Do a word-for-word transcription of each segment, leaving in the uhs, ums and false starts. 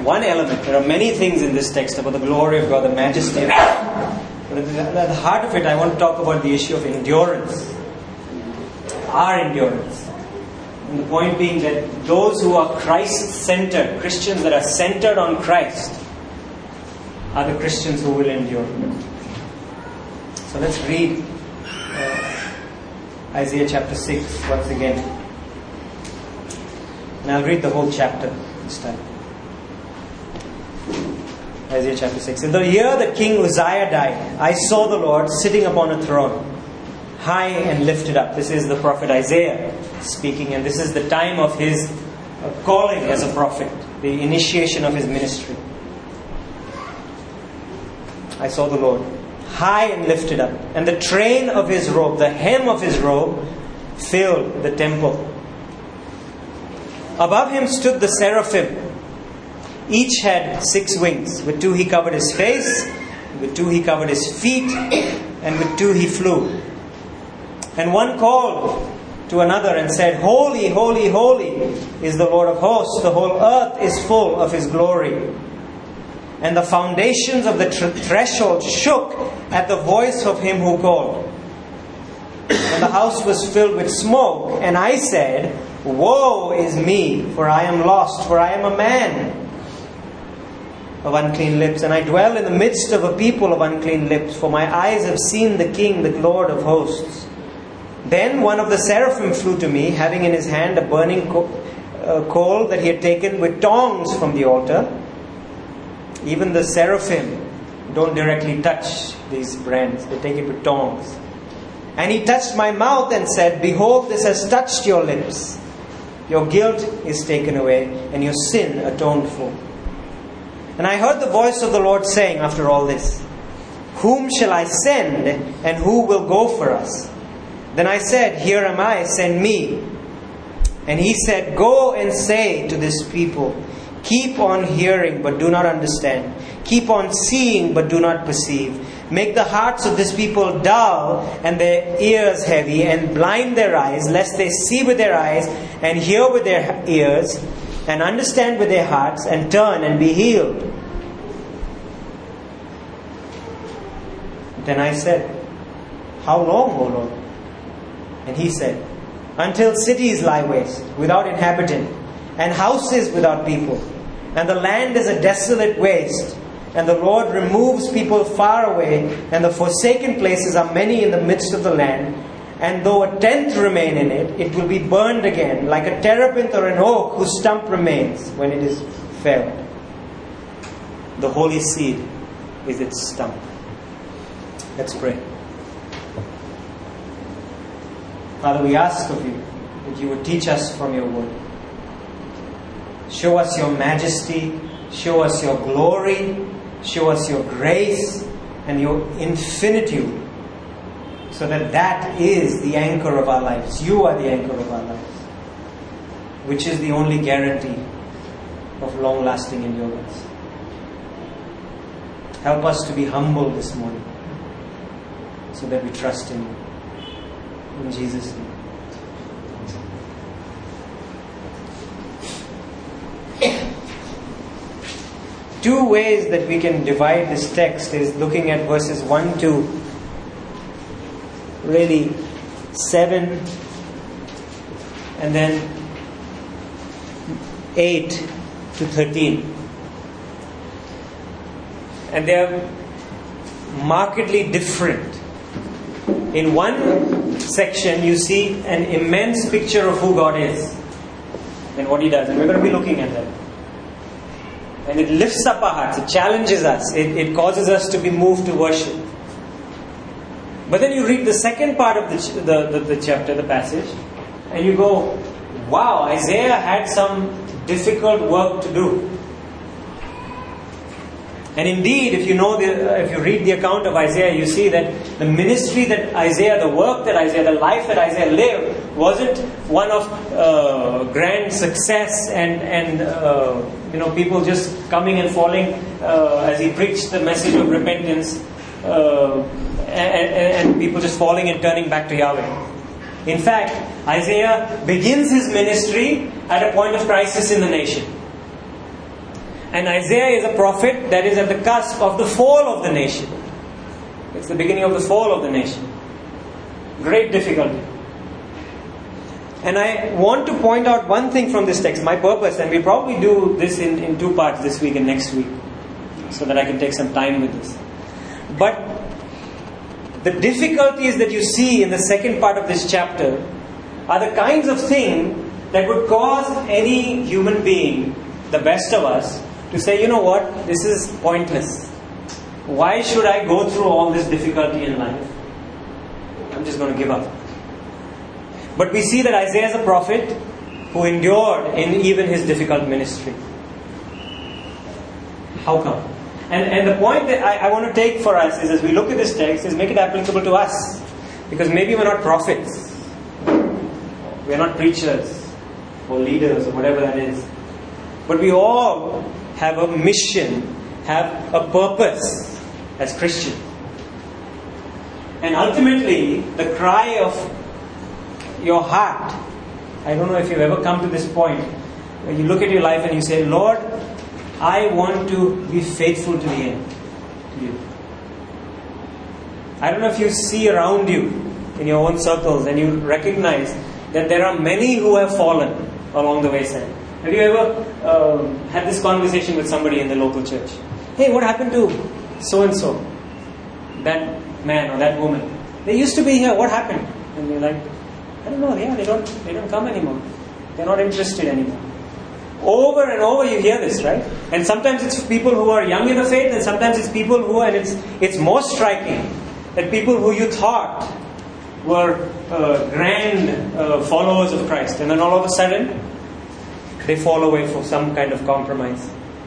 one element. There are many things in this text about the glory of God, the majesty of God. But at the heart of it, I want to talk about the issue of endurance. Our endurance. And the point being that those who are Christ-centered, Christians that are centered on Christ, are the Christians who will endure. So let's read uh, Isaiah chapter six once again. And I'll read the whole chapter this time. Isaiah chapter six. In the year that King Uzziah died, I saw the Lord sitting upon a throne, high and lifted up. This is the prophet Isaiah speaking, and this is the time of his calling as a prophet, the initiation of his ministry. I saw the Lord high and lifted up, and the train of his robe, the hem of his robe, filled the temple. Above him stood the seraphim. Each had six wings. With two he covered his face, with two he covered his feet, and with two he flew. And one called to another and said, Holy, holy, holy is the Lord of hosts. The whole earth is full of his glory. And the foundations of the tr- threshold shook at the voice of him who called. And the house was filled with smoke. And I said, Woe is me, for I am lost, for I am a man of unclean lips, and I dwell in the midst of a people of unclean lips, for my eyes have seen the King, the Lord of hosts. Then one of the seraphim flew to me, having in his hand a burning co- uh, coal that he had taken with tongs from the altar. Even the seraphim don't directly touch these brands. They take it with tongs. And he touched my mouth and said, Behold, this has touched your lips. Your guilt is taken away, and your sin atoned for. And I heard the voice of the Lord saying after all this, Whom shall I send, and who will go for us? Then I said, Here am I, send me. And he said, Go and say to this people, Keep on hearing, but do not understand. Keep on seeing, but do not perceive. Make the hearts of this people dull, and their ears heavy, and blind their eyes, lest they see with their eyes, and hear with their ears, and understand with their hearts, and turn and be healed. Then I said, How long, O Lord? And he said, Until cities lie waste, without inhabitant, and houses without people, and the land is a desolate waste, and the Lord removes people far away, and the forsaken places are many in the midst of the land. And though a tenth remain in it, it will be burned again, like a terebinth or an oak whose stump remains when it is felled. The holy seed is its stump. Let's pray. Father, we ask of you that you would teach us from your word. Show us your majesty, show us your glory, show us your grace and your infinitude, so that that is the anchor of our lives. You are the anchor of our lives, which is the only guarantee of long-lasting endurance. Help us to be humble this morning, so that we trust in you. In Jesus' name. Two ways that we can divide this text is looking at verses one to really seven, and then eight to thirteen. And they are markedly different. In one section you see an immense picture of who God is and what He does, and we're going to be looking at that. And it lifts up our hearts, it challenges us, it, it causes us to be moved to worship. But then you read the second part of the, the, the, the chapter, the passage, and you go, wow, Isaiah had some difficult work to do. And indeed, if you know the, if you read the account of Isaiah, you see that the ministry that Isaiah, the work that Isaiah, the life that Isaiah lived, wasn't one of uh, grand success and and uh, you know people just coming and falling uh, as he preached the message of repentance, uh, and, and people just falling and turning back to Yahweh. In fact, Isaiah begins his ministry at a point of crisis in the nation. And Isaiah is a prophet that is at the cusp of the fall of the nation. It's the beginning of the fall of the nation. Great difficulty. And I want to point out one thing from this text, my purpose, and we'll probably do this in, in two parts this week and next week, so that I can take some time with this. But the difficulties that you see in the second part of this chapter are the kinds of things that would cause any human being, the best of us, to say, you know what, this is pointless. Why should I go through all this difficulty in life? I'm just going to give up. But we see that Isaiah is a prophet who endured in even his difficult ministry. How come? And, and the point that I, I want to take for us is, as we look at this text, is make it applicable to us. Because maybe we're not prophets. We're not preachers or leaders or whatever that is. But we all have a mission, have a purpose as Christians. And ultimately, the cry of your heart, I don't know if you've ever come to this point where you look at your life and you say, Lord, I want to be faithful to the end to you. I don't know if you see around you in your own circles and you recognize that there are many who have fallen along the wayside. Have you ever uh, had this conversation with somebody in the local church? Hey, what happened to so-and-so? That man or that woman. They used to be here. What happened? And you're like, I don't know. Yeah, they don't, they don't come anymore. They're not interested anymore. Over and over you hear this, right? And sometimes it's people who are young in the faith, and sometimes it's people who, and it's it's more striking, that people who you thought were uh, grand uh, followers of Christ, and then all of a sudden they fall away for some kind of compromise.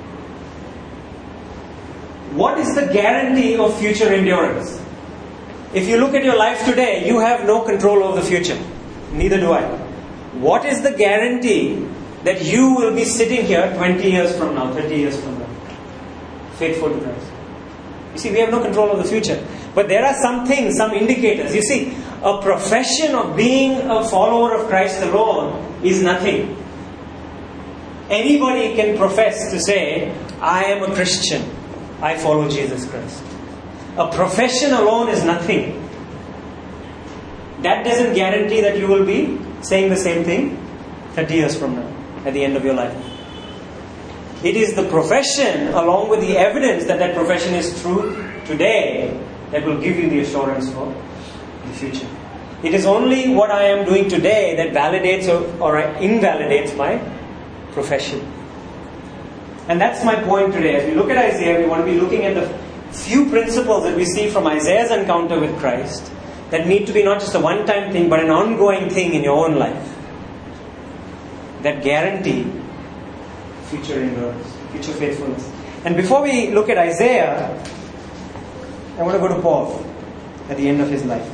What is the guarantee of future endurance? If you look at your life today, you have no control over the future. Neither do I. What is the guarantee that you will be sitting here twenty years from now, thirty years from now, faithful to Christ? You see, we have no control of the future. But there are some things, some indicators. You see, a profession of being a follower of Christ alone is nothing. Anybody can profess to say, I am a Christian. I follow Jesus Christ. A profession alone is nothing. That doesn't guarantee that you will be saying the same thing thirty years from now, at the end of your life. It is the profession, along with the evidence that that profession is true today, that will give you the assurance for the future. It is only what I am doing today that validates or, or invalidates my profession. And that's my point today. As we look at Isaiah, we want to be looking at the few principles that we see from Isaiah's encounter with Christ that need to be not just a one-time thing, but an ongoing thing in your own life that guarantee future endurance, future faithfulness. And before we look at Isaiah, I want to go to Paul at the end of his life.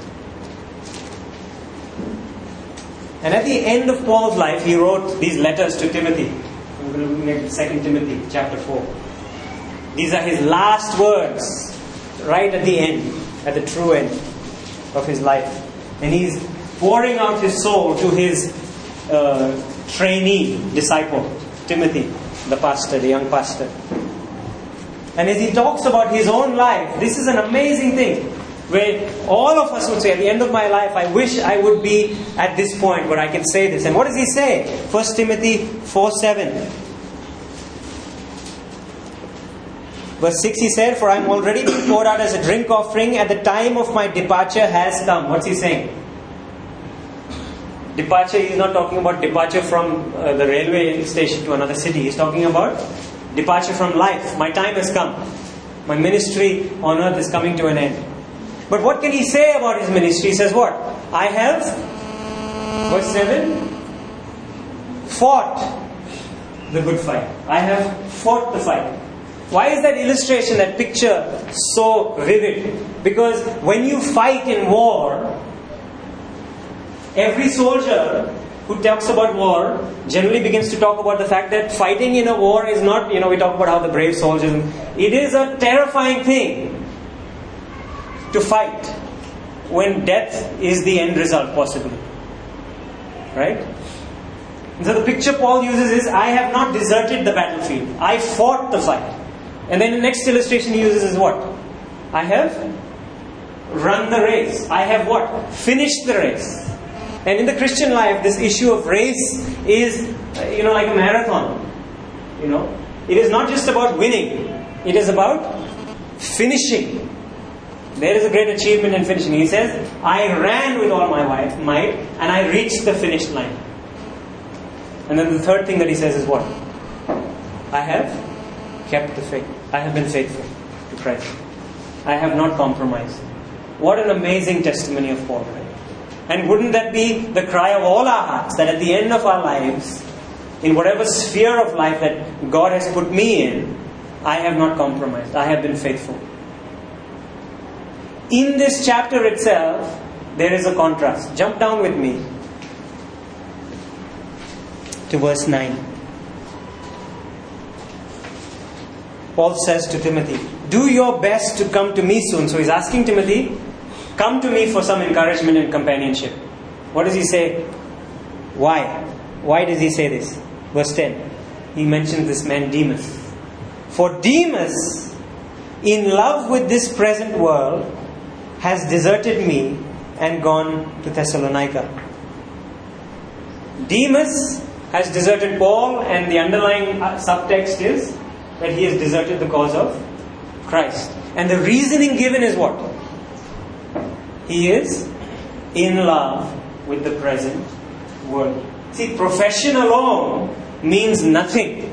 And at the end of Paul's life, he wrote these letters to Timothy. We're looking at Second Timothy chapter four. These are his last words, right at the end, at the true end of his life. And he's pouring out his soul to his uh, trainee, disciple, Timothy, the pastor, the young pastor. And as he talks about his own life, this is an amazing thing, where all of us would say, at the end of my life, I wish I would be at this point where I can say this. And what does he say? First Timothy four seven. Verse six, he said, for I am already being poured out as a drink offering, and the time of my departure has come. What's he saying? Departure, he's not talking about departure from uh, the railway station to another city. He's talking about departure from life. My time has come. My ministry on earth is coming to an end. But what can he say about his ministry? He says what? I have, verse seven, fought the good fight. I have fought the fight. Why is that illustration, that picture so vivid? Because when you fight in war, every soldier who talks about war generally begins to talk about the fact that fighting in a war is not, you know, we talk about how the brave soldiers, it is a terrifying thing to fight when death is the end result, possibly. Right? And so the picture Paul uses is, I have not deserted the battlefield. I fought the fight. And then the next illustration he uses is what? I have run the race. I have what? Finished the race. And in the Christian life, this issue of race is, you know, like a marathon. You know, it is not just about winning. It is about finishing. There is a great achievement in finishing. He says, I ran with all my might and I reached the finish line. And then the third thing that he says is what? I have kept the faith. I have been faithful to Christ. I have not compromised. What an amazing testimony of Paul, right? And wouldn't that be the cry of all our hearts, that at the end of our lives, in whatever sphere of life that God has put me in, I have not compromised. I have been faithful. In this chapter itself, there is a contrast. Jump down with me to verse nine. Paul says to Timothy, do your best to come to me soon. So he's asking Timothy, come to me for some encouragement and companionship. What does he say? Why? Why does he say this? Verse ten. He mentions this man Demas. For Demas, in love with this present world, has deserted me and gone to Thessalonica. Demas has deserted Paul, and the underlying subtext is that he has deserted the cause of Christ. And the reasoning given is what? He is in love with the present world. See, profession alone means nothing.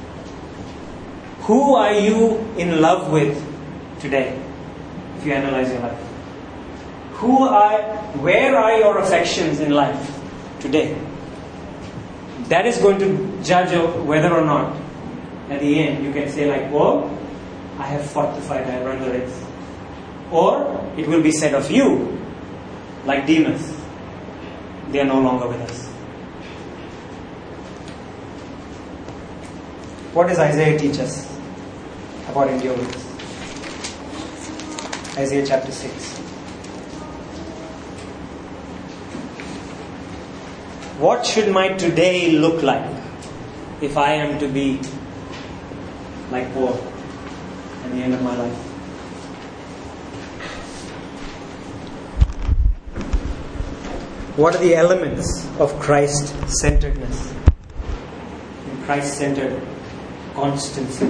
Who are you in love with today? If you analyze your life. Who are, where are your affections in life today? That is going to judge whether or not at the end you can say like, oh, I have fought the fight, I have run the race. Or it will be said of you, like Demas, they are no longer with us. What does Isaiah teach us about endurance? Isaiah chapter six. What should my today look like if I am to be like Paul at the end of my life? What are the elements of Christ-centeredness and Christ-centered constancy?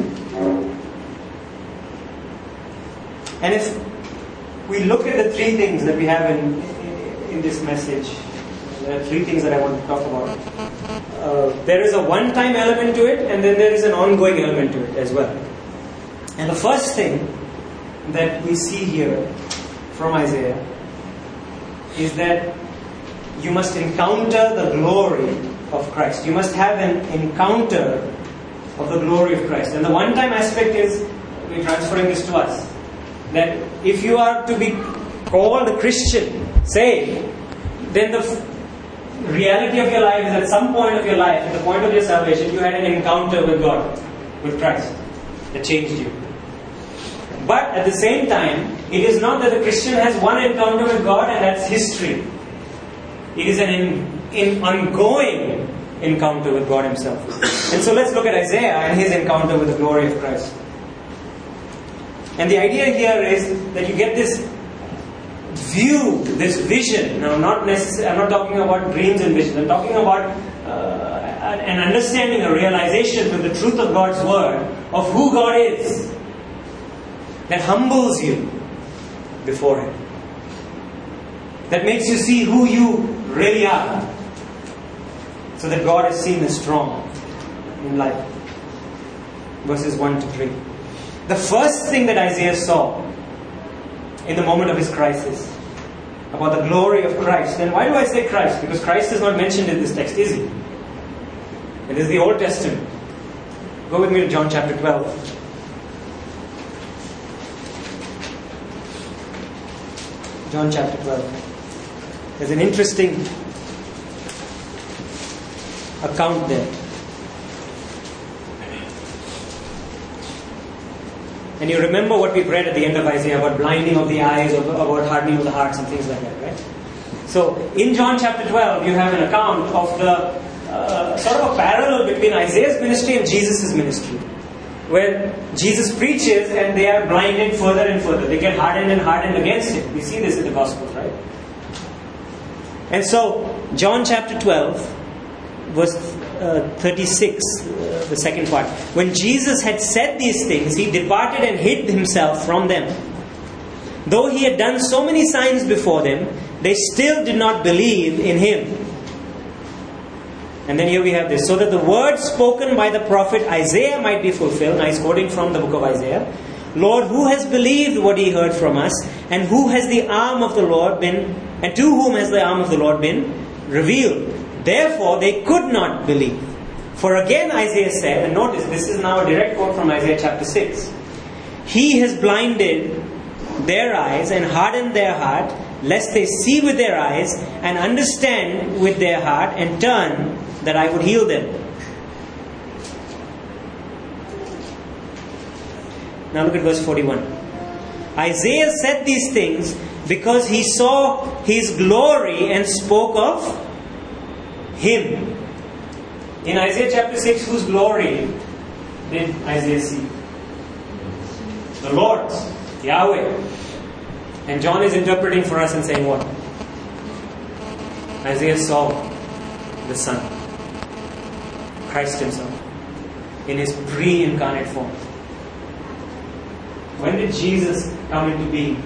And if we look at the three things that we have in, in this message, there are three things that I want to talk about. Uh, there is a one-time element to it, and then there is an ongoing element to it as well. And the first thing that we see here from Isaiah is that you must encounter the glory of Christ. You must have an encounter of the glory of Christ. And the one-time aspect is, we're transferring this to us, that if you are to be called a Christian, saved, then the f- reality of your life is at some point of your life, at the point of your salvation, you had an encounter with God, with Christ, that changed you. But at the same time, it is not that the Christian has one encounter with God and that's history. It is an in, in ongoing encounter with God Himself. And so let's look at Isaiah and his encounter with the glory of Christ. And the idea here is that you get this view, this vision. Now, not necessarily, I'm not talking about dreams and visions. I'm talking about uh, an understanding, a realization with the truth of God's Word of who God is, that humbles you before Him, that makes you see who you really are, so that God is seen as strong in life. Verses one to three. The first thing that Isaiah saw in the moment of his crisis about the glory of Christ. And why do I say Christ? Because Christ is not mentioned in this text, is He? It is the Old Testament. Go with me to John chapter twelve. John chapter twelve. There's an interesting account there. And you remember what we've read at the end of Isaiah about blinding of the eyes, or about hardening of the hearts and things like that, right? So, in John chapter twelve, you have an account of the uh, sort of a parallel between Isaiah's ministry and Jesus' ministry, where Jesus preaches and they are blinded further and further. They get hardened and hardened against it. We see this in the Gospels, right? And so, John chapter twelve, verse uh, thirty-six, uh, the second part. When Jesus had said these things, he departed and hid himself from them. Though he had done so many signs before them, they still did not believe in him. And then here we have this. So that the word spoken by the prophet Isaiah might be fulfilled. Now he's quoting from the book of Isaiah. Lord, who has believed what he heard from us? And who has the arm of the Lord been, and to whom has the arm of the Lord been revealed? Therefore they could not believe. For again Isaiah said, and notice this is now a direct quote from Isaiah chapter six. He has blinded their eyes and hardened their heart, lest they see with their eyes and understand with their heart and turn, that I would heal them. Now look at verse forty-one. Isaiah said these things because he saw his glory and spoke of him. In Isaiah chapter six, whose glory did Isaiah see? The Lord's, Yahweh. And John is interpreting for us and saying what? Isaiah saw the Son, Christ himself, in his pre-incarnate form. When did Jesus come into being?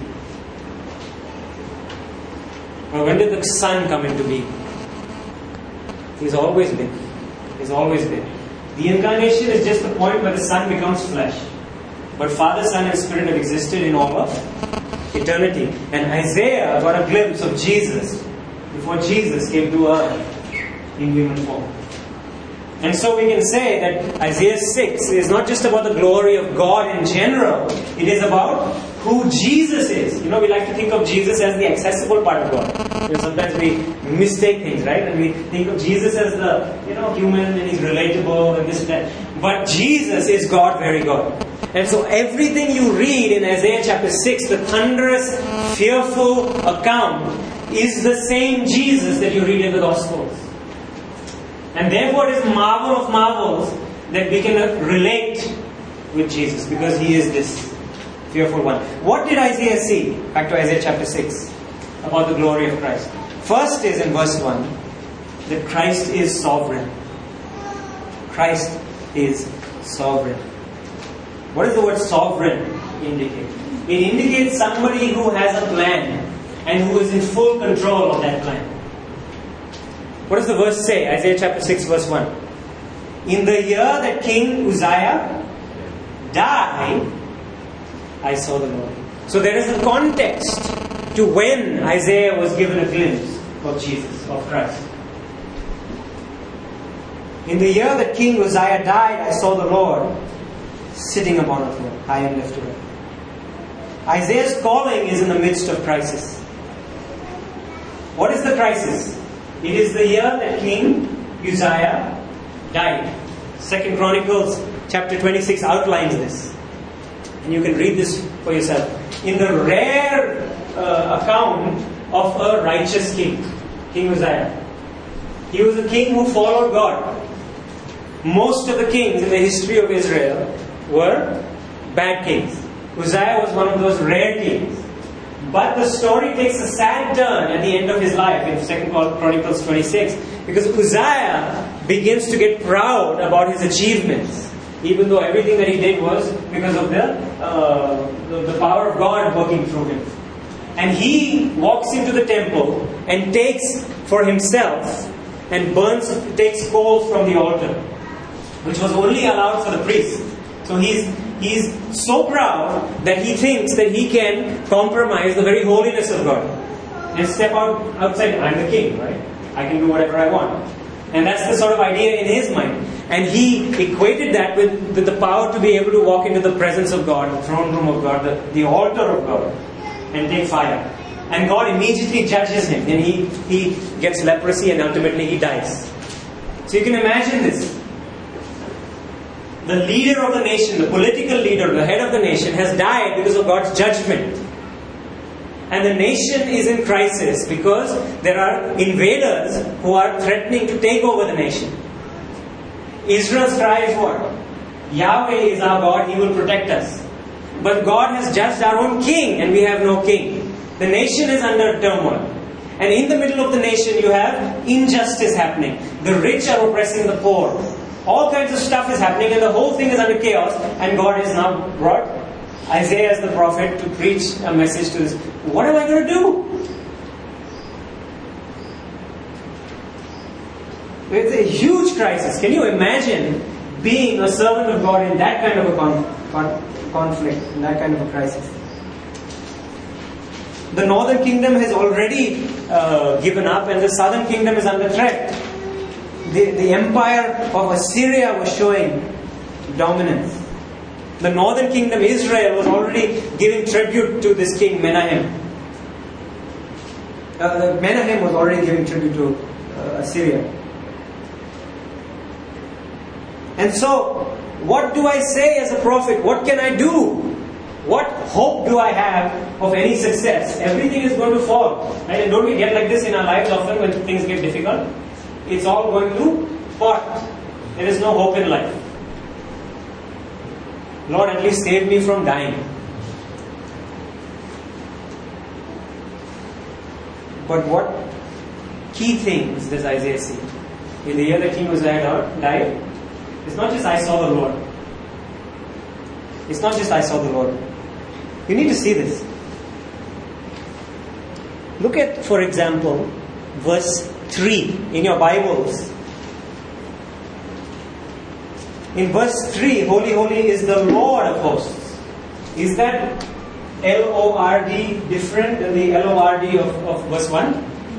Or when did the Son come into being? He's always been. He's always been. The incarnation is just the point where the Son becomes flesh. But Father, Son and Spirit have existed in all of eternity. And Isaiah got a glimpse of Jesus before Jesus came to earth in human form. And so we can say that Isaiah six is not just about the glory of God in general. It is about who Jesus is. You know, we like to think of Jesus as the accessible part of God. You know, sometimes we mistake things, right? And we think of Jesus as the, you know, human and he's relatable and this and that. But Jesus is God, very God. And so everything you read in Isaiah chapter six, the thunderous, fearful account, is the same Jesus that you read in the Gospels. And therefore it is marvel of marvels that we can relate with Jesus, because he is this fearful one. What did Isaiah see? Back to Isaiah chapter six, about the glory of Christ. First is in verse one, that Christ is sovereign. Christ is sovereign. What does the word sovereign indicate? It indicates somebody who has a plan and who is in full control of that plan. What does the verse say? Isaiah chapter six verse one. In the year that King Uzziah died, I saw the Lord. So there is a context to when Isaiah was given a glimpse of Jesus, of Christ. In the year that King Uzziah died, I saw the Lord sitting upon a throne, high and lifted up. Isaiah's calling is in the midst of crisis. What is the crisis? It is the year that King Uzziah died. Second Chronicles chapter twenty-six outlines this. And you can read this for yourself. In the rare uh, account of a righteous king, King Uzziah. He was a king who followed God. Most of the kings in the history of Israel were bad kings. Uzziah was one of those rare kings. But the story takes a sad turn at the end of his life in Second Chronicles twenty-six, because Uzziah begins to get proud about his achievements, even though everything that he did was because of the, uh, the, the power of God working through him. And he walks into the temple and takes for himself and burns, takes coals from the altar, which was only allowed for the priest. So he's He's so proud that he thinks that he can compromise the very holiness of God and step out outside. I'm the king, right? I can do whatever I want. And that's the sort of idea in his mind. And he equated that with, with the power to be able to walk into the presence of God, the throne room of God, the, the altar of God, and take fire. And God immediately judges him, and he, he gets leprosy, and ultimately he dies. So you can imagine this. The leader of the nation, the political leader, the head of the nation, has died because of God's judgment. And the nation is in crisis because there are invaders who are threatening to take over the nation. Israel's cry is what? Yahweh is our God, He will protect us. But God has judged our own king and we have no king. The nation is under turmoil. And in the middle of the nation you have injustice happening. The rich are oppressing the poor. All kinds of stuff is happening and the whole thing is under chaos. And God has now brought Isaiah as the prophet to preach a message to this. What am I going to do? It's a huge crisis. Can you imagine being a servant of God in that kind of a con- con- conflict, in that kind of a crisis? The northern kingdom has already uh, given up and the southern kingdom is under threat. The, the empire of Assyria was showing dominance. The northern kingdom, Israel, was already giving tribute to this king Menahem. Uh, Menahem was already giving tribute to uh, Assyria. And so, what do I say as a prophet? What can I do? What hope do I have of any success? Everything is going to fall. Right? And don't we get like this in our lives often when things get difficult? It's all going to pot. There is no hope in life. Lord, at least save me from dying. But what key things does Isaiah see? In the year that King Uzziah died, it's not just I saw the Lord. It's not just I saw the Lord. You need to see this. Look at, for example, verse three in your Bibles. In verse three, Holy, Holy is the Lord of hosts. Is that L O R D different than the L O R D of, of verse one?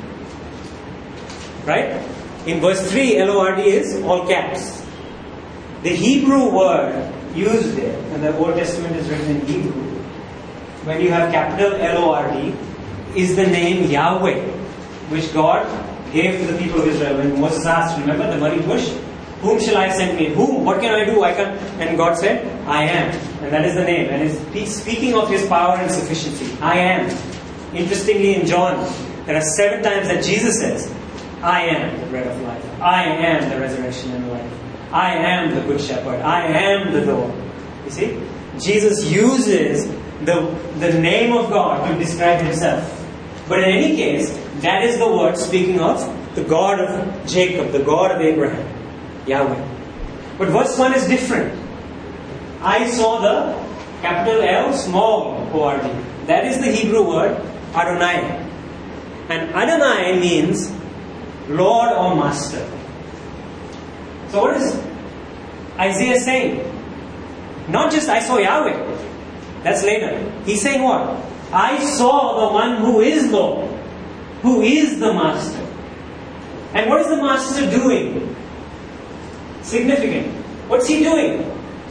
Right? In verse three, L O R D is all caps. The Hebrew word used there, and the Old Testament is written in Hebrew, when you have capital L O R D, is the name Yahweh, which God gave to the people of Israel. When Moses asked, remember the burning bush? Whom shall I send me? Whom? What can I do? I can. And God said, I am. And that is the name. And he's speaking of His power and sufficiency. I am. Interestingly, in John, there are seven times that Jesus says, I am the bread of life. I am the resurrection and life. I am the good shepherd. I am the door. You see? Jesus uses the, the name of God to describe Himself. But in any case, that is the word speaking of the God of Jacob, the God of Abraham, Yahweh. But verse one is different. I saw the capital L, small O R D. That is the Hebrew word Adonai. And Adonai means Lord or Master. So what is Isaiah saying? Not just I saw Yahweh. That's later. He's saying what? I saw the one who is Lord, who is the Master. And what is the Master doing? Significant. What's He doing?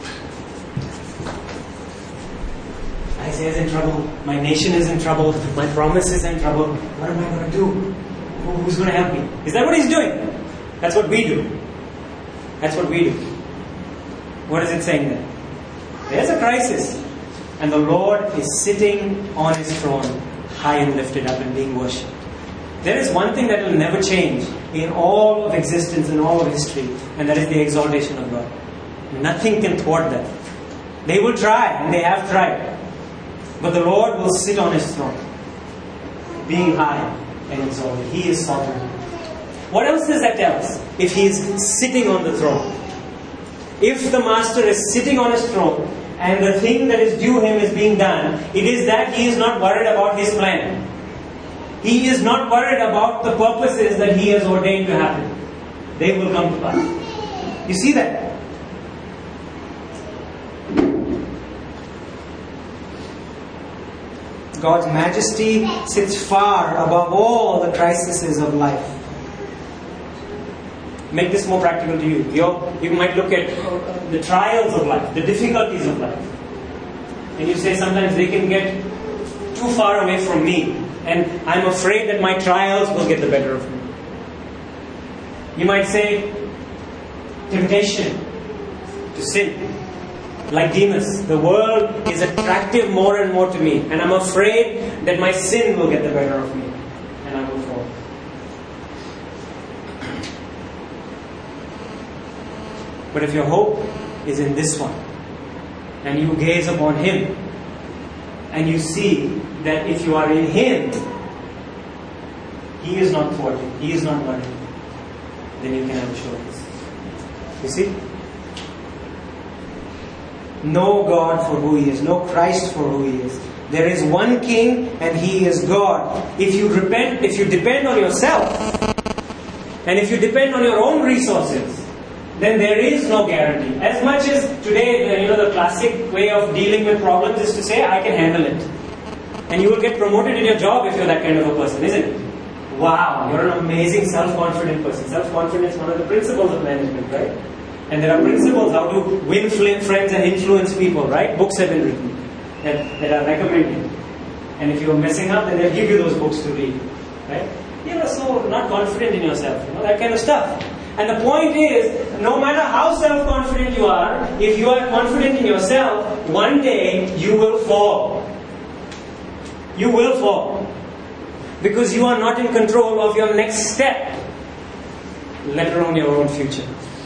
Isaiah is in trouble. My nation is in trouble. My promise is in trouble. What am I going to do? Who's going to help me? Is that what He's doing? That's what we do. That's what we do. What is it saying there? There's a crisis. And the Lord is sitting on His throne, high and lifted up and being worshipped. There is one thing that will never change in all of existence and all of history, and that is the exaltation of God. Nothing can thwart that. They will try, and they have tried. But the Lord will sit on His throne, being high and exalted. He is sovereign. What else does that tell us? If He is sitting on the throne. If the Master is sitting on His throne, and the thing that is due Him is being done, it is that He is not worried about His plan. He is not worried about the purposes that He has ordained to happen. They will come to pass. You see that? God's majesty sits far above all the crises of life. Make this more practical to you. You're, you might look at the trials of life, the difficulties of life. And you say sometimes they can get too far away from me. And I'm afraid that my trials will get the better of me. You might say, temptation to sin. Like Demas, the world is attractive more and more to me. And I'm afraid that my sin will get the better of me. And I will fall. But if your hope is in this one, and you gaze upon Him, and you see that if you are in Him, He is not thwarted, He is not worried, then you can have assurance. You see? Know God for who He is. Know Christ for who He is. There is one King and He is God. If you repent, if you depend on yourself, and if you depend on your own resources, then there is no guarantee. As much as today, you know, the classic way of dealing with problems is to say, I can handle it. And you will get promoted in your job if you're that kind of a person, isn't it? Wow, you're an amazing self-confident person. Self-confidence is one of the principles of management, right? And there are principles how to win friends and influence people, right? Books have been written that, that are recommended. And if you're messing up, then they'll give you those books to read, right? You are so not confident in yourself, you know, that kind of stuff. And the point is, no matter how self-confident you are, if you are confident in yourself, one day you will fall. You will fall. Because you are not in control of your next step, let alone your own future.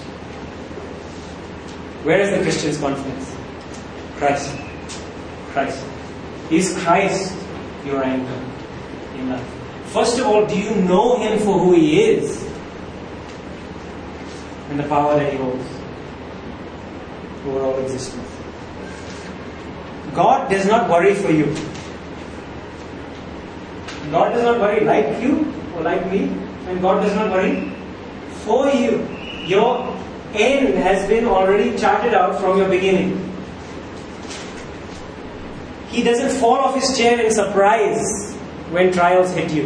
Where is the Christian's confidence? Christ. Christ. Is Christ your anchor in life? First of all, do you know Him for who He is? And the power that He holds over all existence. God does not worry for you. God does not worry like you or like me, and God does not worry for you. Your end has been already charted out from your beginning. He doesn't fall off His chair in surprise when trials hit you.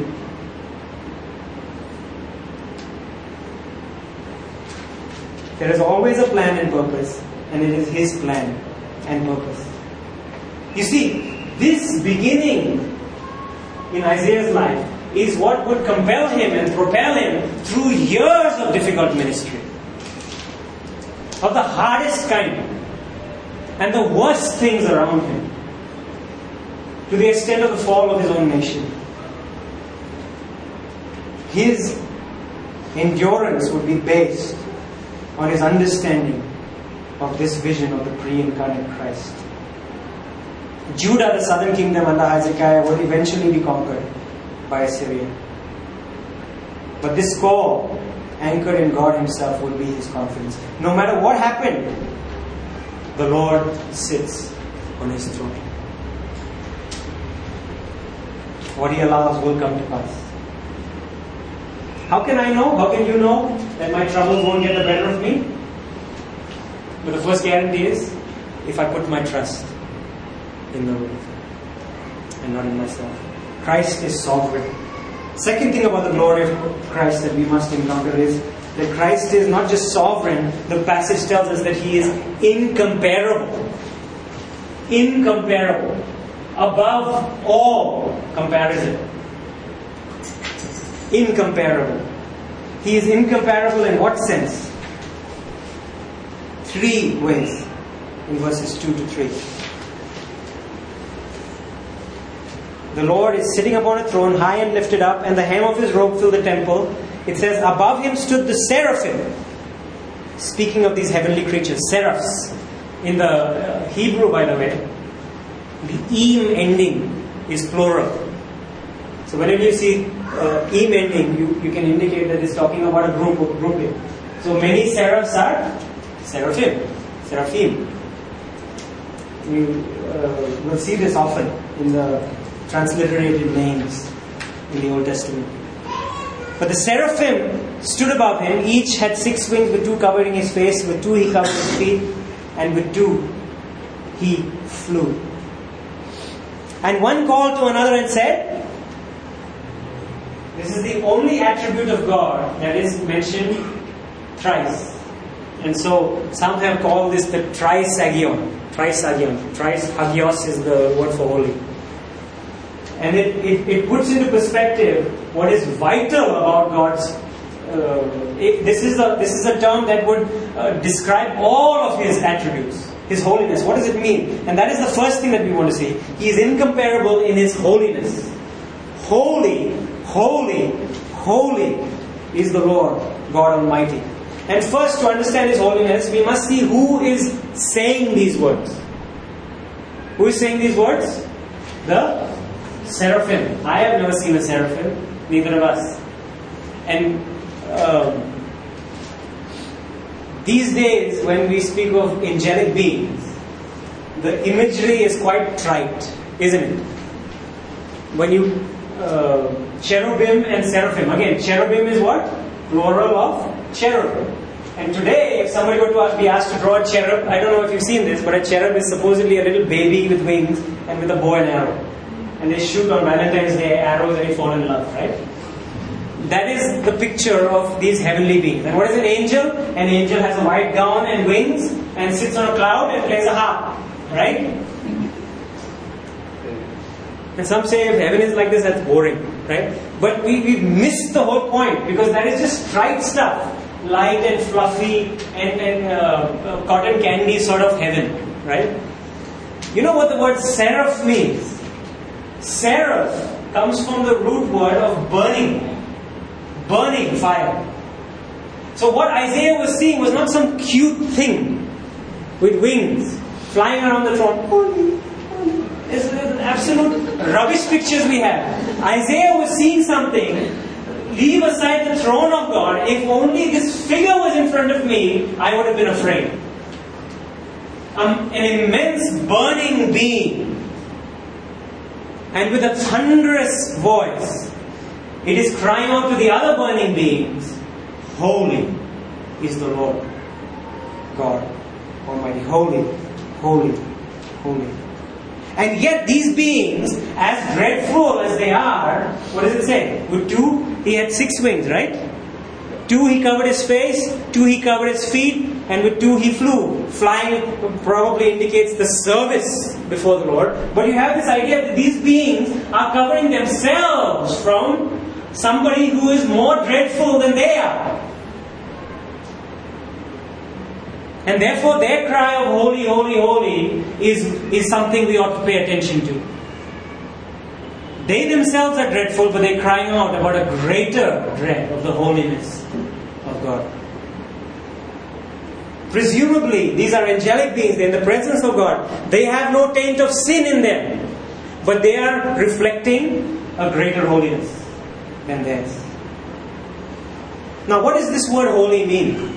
There is always a plan and purpose, and it is His plan and purpose. You see, this beginning in Isaiah's life is what would compel him and propel him through years of difficult ministry, of the hardest kind, and the worst things around him, to the extent of the fall of his own nation. His endurance would be based on his understanding of this vision of the pre-incarnate Christ. Judah, the southern kingdom under Hezekiah, would eventually be conquered by Assyria. But this core, anchored in God Himself, would be his confidence. No matter what happened, the Lord sits on His throne. What He allows will come to pass. How can I know? How can you know that my troubles won't get the better of me? But the first guarantee is, if I put my trust in the Lord and not in myself. Christ is sovereign. Second thing about the glory of Christ that we must encounter is that Christ is not just sovereign. The passage tells us that He is incomparable. Incomparable. Above all comparison. Incomparable. He is incomparable in what sense? Three ways. In verses two to three. The Lord is sitting upon a throne, high and lifted up, and the hem of His robe filled the temple. It says, above Him stood the seraphim. Speaking of these heavenly creatures, seraphs. In the uh, Hebrew, by the way, the im ending is plural. So whenever you see uh, im ending, you, you can indicate that it's talking about a group of grouping. So many seraphs are seraphim, seraphim. You uh, will see this often in the transliterated names in the Old Testament. But the seraphim stood above Him. Each had six wings, with two covering His face, with two He covered His feet, and with two He flew. And one called to another and said, this is the only attribute of God that is mentioned thrice. And so some have called this the trisagion. Trisagion. Trisagios is the word for holy. And it, it, it puts into perspective what is vital about God's... Uh, it, this, is a, this is a term that would uh, describe all of His attributes. His holiness. What does it mean? And that is the first thing that we want to see. He is incomparable in His holiness. Holy, holy, holy is the Lord God Almighty. And first, to understand His holiness, we must see who is saying these words. Who is saying these words? The seraphim. I have never seen a seraphim, neither of us. And um, these days, when we speak of angelic beings, the imagery is quite trite, isn't it? When you uh, cherubim and seraphim. Again, cherubim is what? Plural of cherub. And today, if somebody were to be asked to draw a cherub, I don't know if you've seen this, but a cherub is supposedly a little baby with wings and with a bow and arrow. And they shoot on Valentine's Day arrows and they fall in love, right? That is the picture of these heavenly beings. And what is an angel? An angel has a white gown and wings and sits on a cloud and plays a harp, right? And some say if heaven is like this, that's boring, right? But we, we've missed the whole point, because that is just trite stuff. Light and fluffy and, and uh, cotton candy sort of heaven, right? You know what the word seraph means? Seraph comes from the root word of burning. Burning fire. So what Isaiah was seeing was not some cute thing with wings flying around the throne. It's absolute rubbish pictures we have. Isaiah was seeing something. Leave aside the throne of God. If only this figure was in front of me, I would have been afraid. Um, an immense burning being. And with a thunderous voice, it is crying out to the other burning beings, Holy is the Lord God Almighty. Holy, holy, holy. And yet these beings, as dreadful as they are, what does it say? With two, he had six wings, right? Two, he covered his face. Two, he covered his feet. And with two, he flew. Flying probably indicates the service before the Lord. But you have this idea that these beings are covering themselves from somebody who is more dreadful than they are. And therefore their cry of holy, holy, holy is, is something we ought to pay attention to. They themselves are dreadful, but they're crying out about a greater dread of the holiness of God. Presumably, these are angelic beings, they're in the presence of God. They have no taint of sin in them, but they are reflecting a greater holiness than theirs. Now, what does this word holy mean?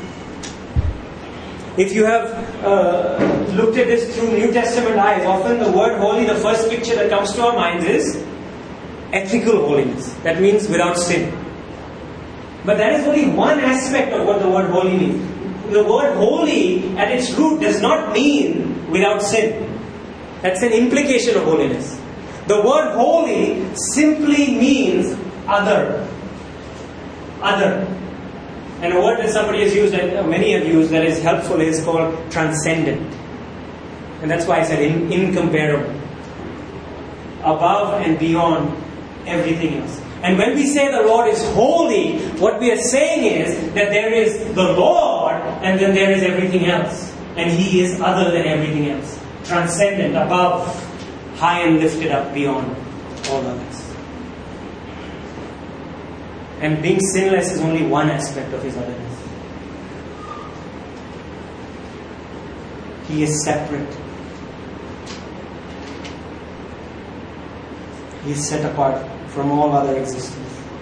If you have uh, looked at this through New Testament eyes, often the word holy, the first picture that comes to our minds is ethical holiness. That means without sin. But that is only one aspect of what the word holy means. The word holy at its root does not mean without sin. That's an implication of holiness. The word holy simply means other. Other. And a word that somebody has used, that many have used, that is helpful is called transcendent. And that's why I said in, incomparable. Above and beyond everything else. And when we say the Lord is holy, what we are saying is that there is the Lord and then there is everything else. And He is other than everything else. Transcendent, above, high and lifted up beyond all others. And being sinless is only one aspect of His otherness. He is separate. He is set apart from all other existence.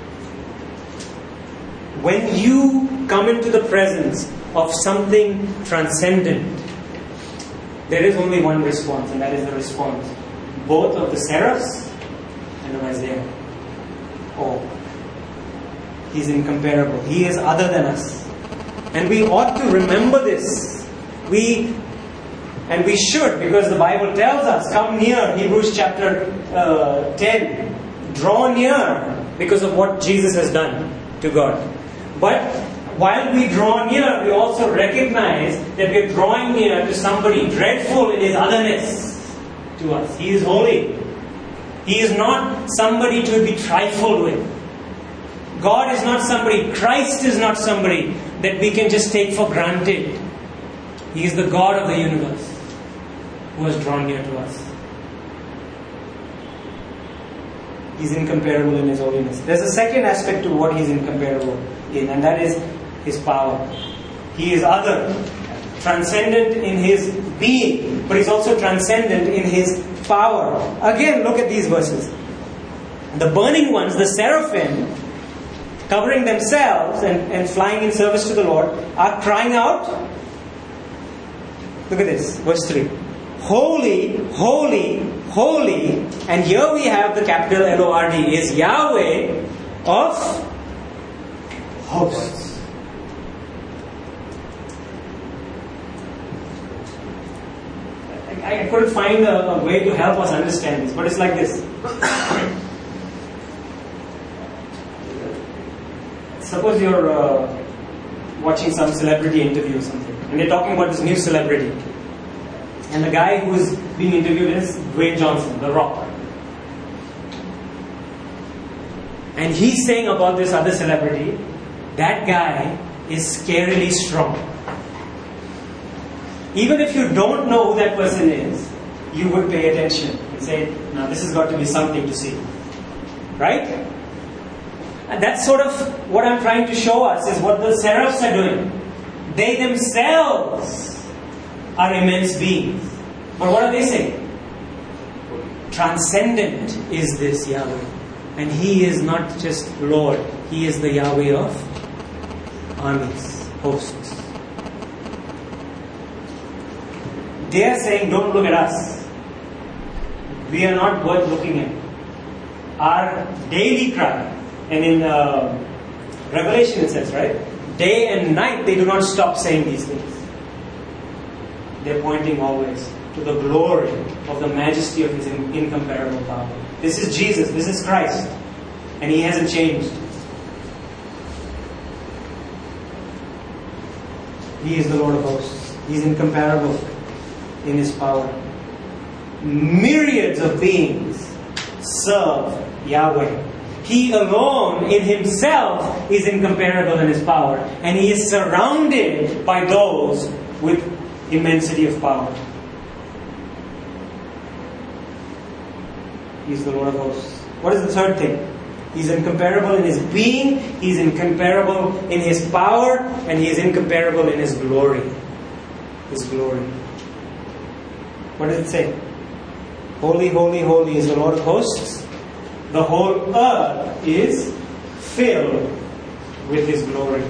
When you come into the presence of something transcendent, there is only one response, and that is the response both of the seraphs and of Isaiah. Oh, He's incomparable. He is other than us. And we ought to remember this. We and we should, because the Bible tells us, come near, Hebrews chapter uh, ten. Draw near because of what Jesus has done to God. But while we draw near, we also recognize that we are drawing near to somebody dreadful in his otherness to us. He is holy. He is not somebody to be trifled with. God is not somebody, Christ is not somebody that we can just take for granted. He is the God of the universe who has drawn near to us. He's incomparable in His holiness. There's a second aspect to what He's incomparable in, and that is His power. He is other, transcendent in His being, but He's also transcendent in His power. Again, look at these verses. The burning ones, the seraphim, covering themselves and, and flying in service to the Lord, are crying out. Look at this, verse three. Holy, holy, holy, and here we have the capital L O R D, is Yahweh of hosts. I, I couldn't find a, a way to help us understand this, but it's like this. Suppose you're uh, watching some celebrity interview or something, and they're talking about this new celebrity. And the guy who is being interviewed is Dwayne Johnson, The Rock. And he's saying about this other celebrity, that guy is scarily strong. Even if you don't know who that person is, you would pay attention and say, now this has got to be something to see. Right? And that's sort of what I'm trying to show us, is what the seraphs are doing. They themselves are immense beings. But what are they saying? Transcendent is this Yahweh. And He is not just Lord. He is the Yahweh of armies, hosts. They are saying, don't look at us. We are not worth looking at. Our daily cry, and in uh, Revelation it says, right? Day and night they do not stop saying these things. They're pointing always to the glory of the majesty of His incomparable power. This is Jesus, this is Christ, and He hasn't changed. He is the Lord of hosts. He's incomparable in His power. Myriads of beings serve Yahweh. He alone in Himself is incomparable in His power, and He is surrounded by those with immensity of power. He is the Lord of hosts. What is the third thing? He's incomparable in His being, He's incomparable in His power, and He is incomparable in His glory. His glory. What does it say? Holy, holy, holy is the Lord of hosts. The whole earth is filled with His glory.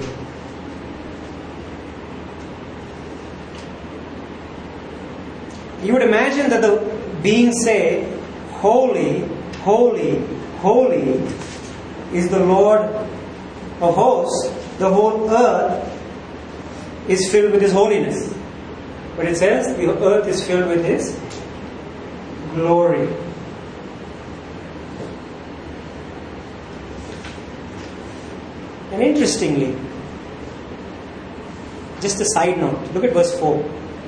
You would imagine that the beings say, holy, holy, holy is the Lord of hosts. The whole earth is filled with His holiness. But it says the earth is filled with His glory. And interestingly, just a side note, look at verse four.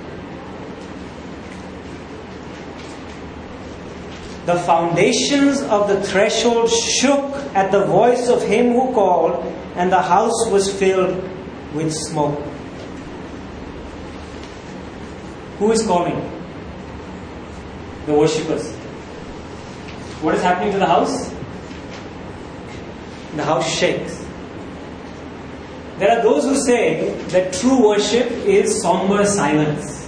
The foundations of the threshold shook at the voice of Him who called, and the house was filled with smoke. Who is calling? The worshippers. What is happening to the house? The house shakes. There are those who say that true worship is somber silence.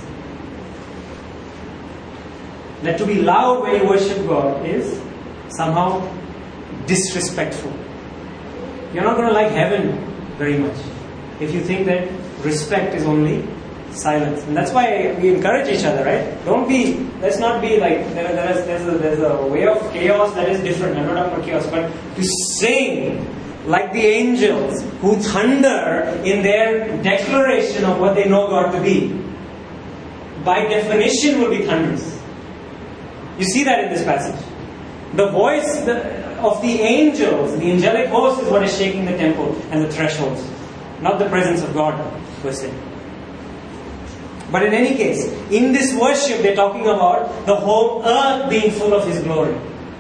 That to be loud when you worship God is somehow disrespectful. You're not going to like heaven very much if you think that respect is only silence. And that's why we encourage each other, right? Don't be, let's not be like, there, there is, there's, a, there's a way of chaos that is different. I'm not talking about chaos, but to sing like the angels who thunder in their declaration of what they know God to be, by definition will be thunders. You see that in this passage. The voice of the angels, the angelic host, is what is shaking the temple and the thresholds, not the presence of God per se. But in any case, in this worship they're talking about the whole earth being full of His glory.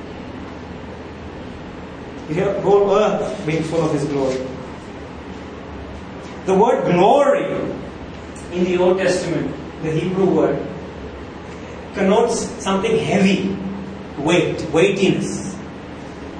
You hear, whole earth being full of His glory. The word glory in the Old Testament, the Hebrew word, connotes something heavy, weight, weightiness.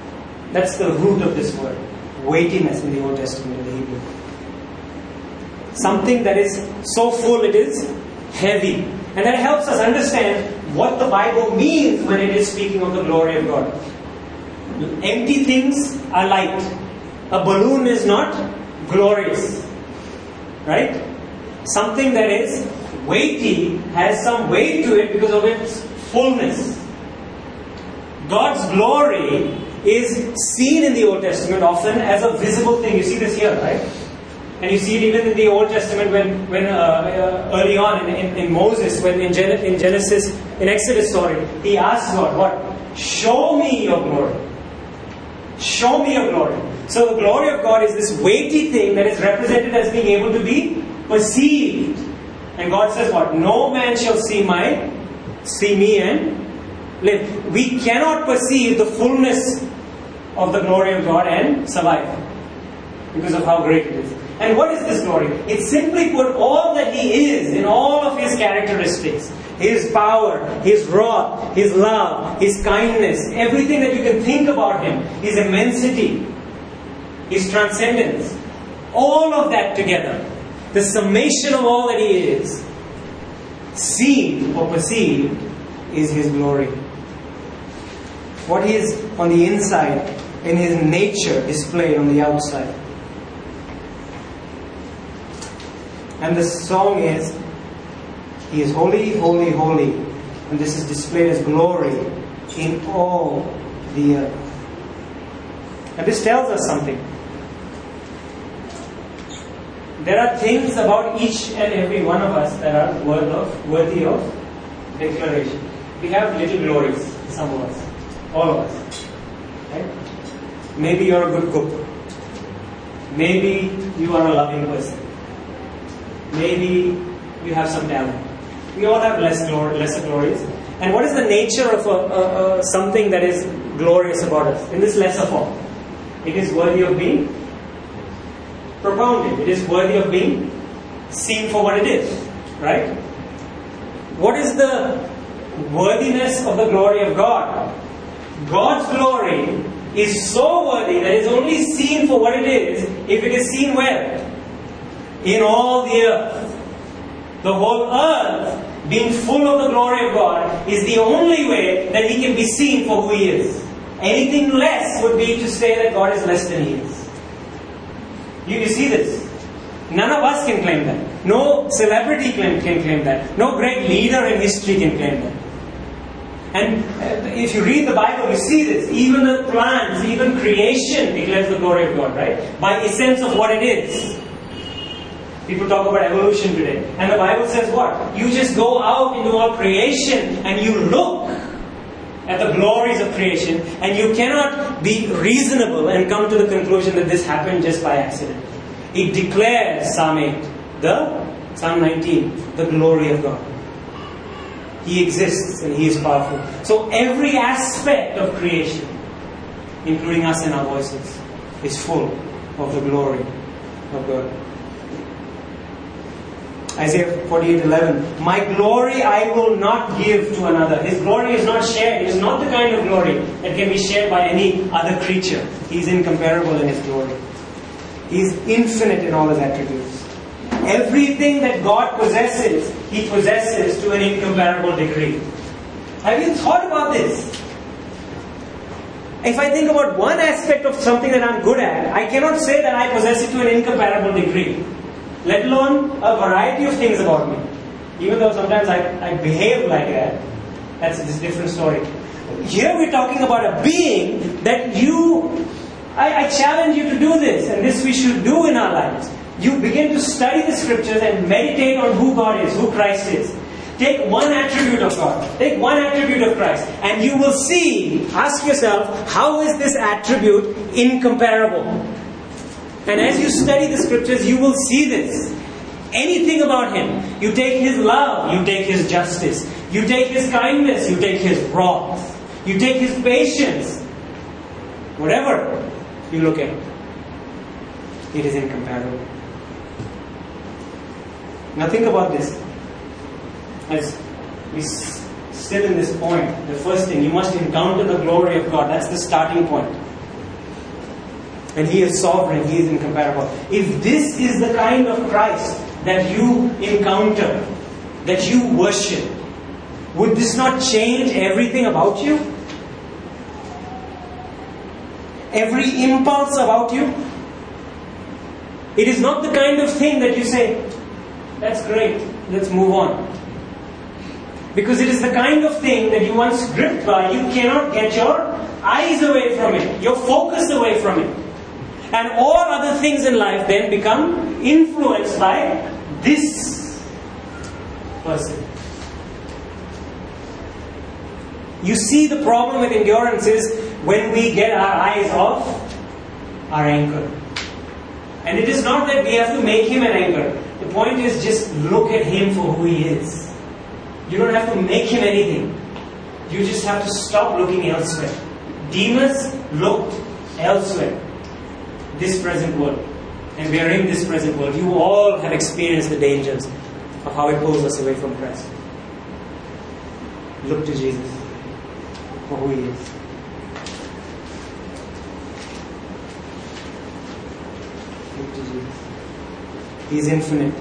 That's the root of this word, weightiness in the Old Testament, in the Hebrew. Something that is so full it is heavy. And that helps us understand what the Bible means when it is speaking of the glory of God. Empty things are light. A balloon is not glorious. Right? Something that is weighty has some weight to it because of its fullness. God's glory is seen in the Old Testament often as a visible thing. You see this here, right? And you see it even in the Old Testament when, when uh, uh, early on in, in, in Moses, when in, Gen- in Genesis, in Exodus, sorry, he asks God, what? Show me your glory. Show me your glory. So the glory of God is this weighty thing that is represented as being able to be perceived. And God says what? No man shall see my, see me and live. We cannot perceive the fullness of the glory of God and survive because of how great it is. And what is this glory? It's simply put all that He is in all of His characteristics. His power, His wrath, His love, His kindness, everything that you can think about Him, His immensity, His transcendence, all of that together, the summation of all that He is, seen or perceived, is His glory. What He is on the inside, in His nature, displayed on the outside. And the song is, He is holy, holy, holy. And this is displayed as glory in all the earth. And this tells us something. There are things about each and every one of us that are worth of, worthy of declaration. We have little glories, some of us, all of us. Right? Maybe you're a good cook. Maybe you are a loving person. Maybe you have some talent. We all have less glory, lesser glories. And what is the nature of a, a, a, something that is glorious about us in this lesser form? It is worthy of being propounded. It is worthy of being seen for what it is. Right? What is the worthiness of the glory of God? God's glory is so worthy that it is only seen for what it is if it is seen where? In all the earth. The whole earth being full of the glory of God is the only way that He can be seen for who He is. Anything less would be to say that God is less than He is. You, you see this? None of us can claim that. No celebrity can, can claim that. No great leader in history can claim that. And if you read the Bible, you see this. Even the plants, even creation declares the glory of God, right? By essence of what it is. People talk about evolution today. And the Bible says what? You just go out into all creation and you look at the glories of creation and you cannot be reasonable and come to the conclusion that this happened just by accident. It declares, Psalm eight, the Psalm nineteen, the glory of God. He exists and He is powerful. So every aspect of creation, including us and our voices, is full of the glory of God. Isaiah forty-eight eleven. My glory I will not give to another. His glory is not shared. It is not the kind of glory that can be shared by any other creature. He is incomparable in His glory. He is infinite in all His attributes. Everything that God possesses, He possesses to an incomparable degree. Have you thought about this? If I think about one aspect of something that I'm good at, I cannot say that I possess it to an incomparable degree. Let alone a variety of things about me. Even though sometimes I, I behave like that. That's a different story. Here we're talking about a being that you... I, I challenge you to do this. And this we should do in our lives. You begin to study the scriptures and meditate on who God is, who Christ is. Take one attribute of God. Take one attribute of Christ. And you will see, ask yourself, how is this attribute incomparable? And as you study the scriptures, you will see this. Anything about Him. You take His love, you take His justice. You take His kindness, you take His wrath. You take His patience. Whatever you look at, it is incomparable. Now think about this. As we sit in this point, the first thing, you must encounter the glory of God. That's the starting point. And He is sovereign, He is incomparable. If this is the kind of Christ that you encounter, that you worship, would this not change everything about you? Every impulse about you? It is not the kind of thing that you say, that's great, let's move on. Because it is the kind of thing that you once gripped by, you cannot get your eyes away from it, your focus away from it. And all other things in life then become influenced by this person. You see, the problem with endurance is when we get our eyes off our anchor. And it is not that we have to make him an anchor. The point is just look at him for who he is. You don't have to make him anything. You just have to stop looking elsewhere. Demas looked elsewhere. This present world. And we are in this present world. You all have experienced the dangers of how it pulls us away from Christ. Look to Jesus for who he is. Look to Jesus. He is infinite.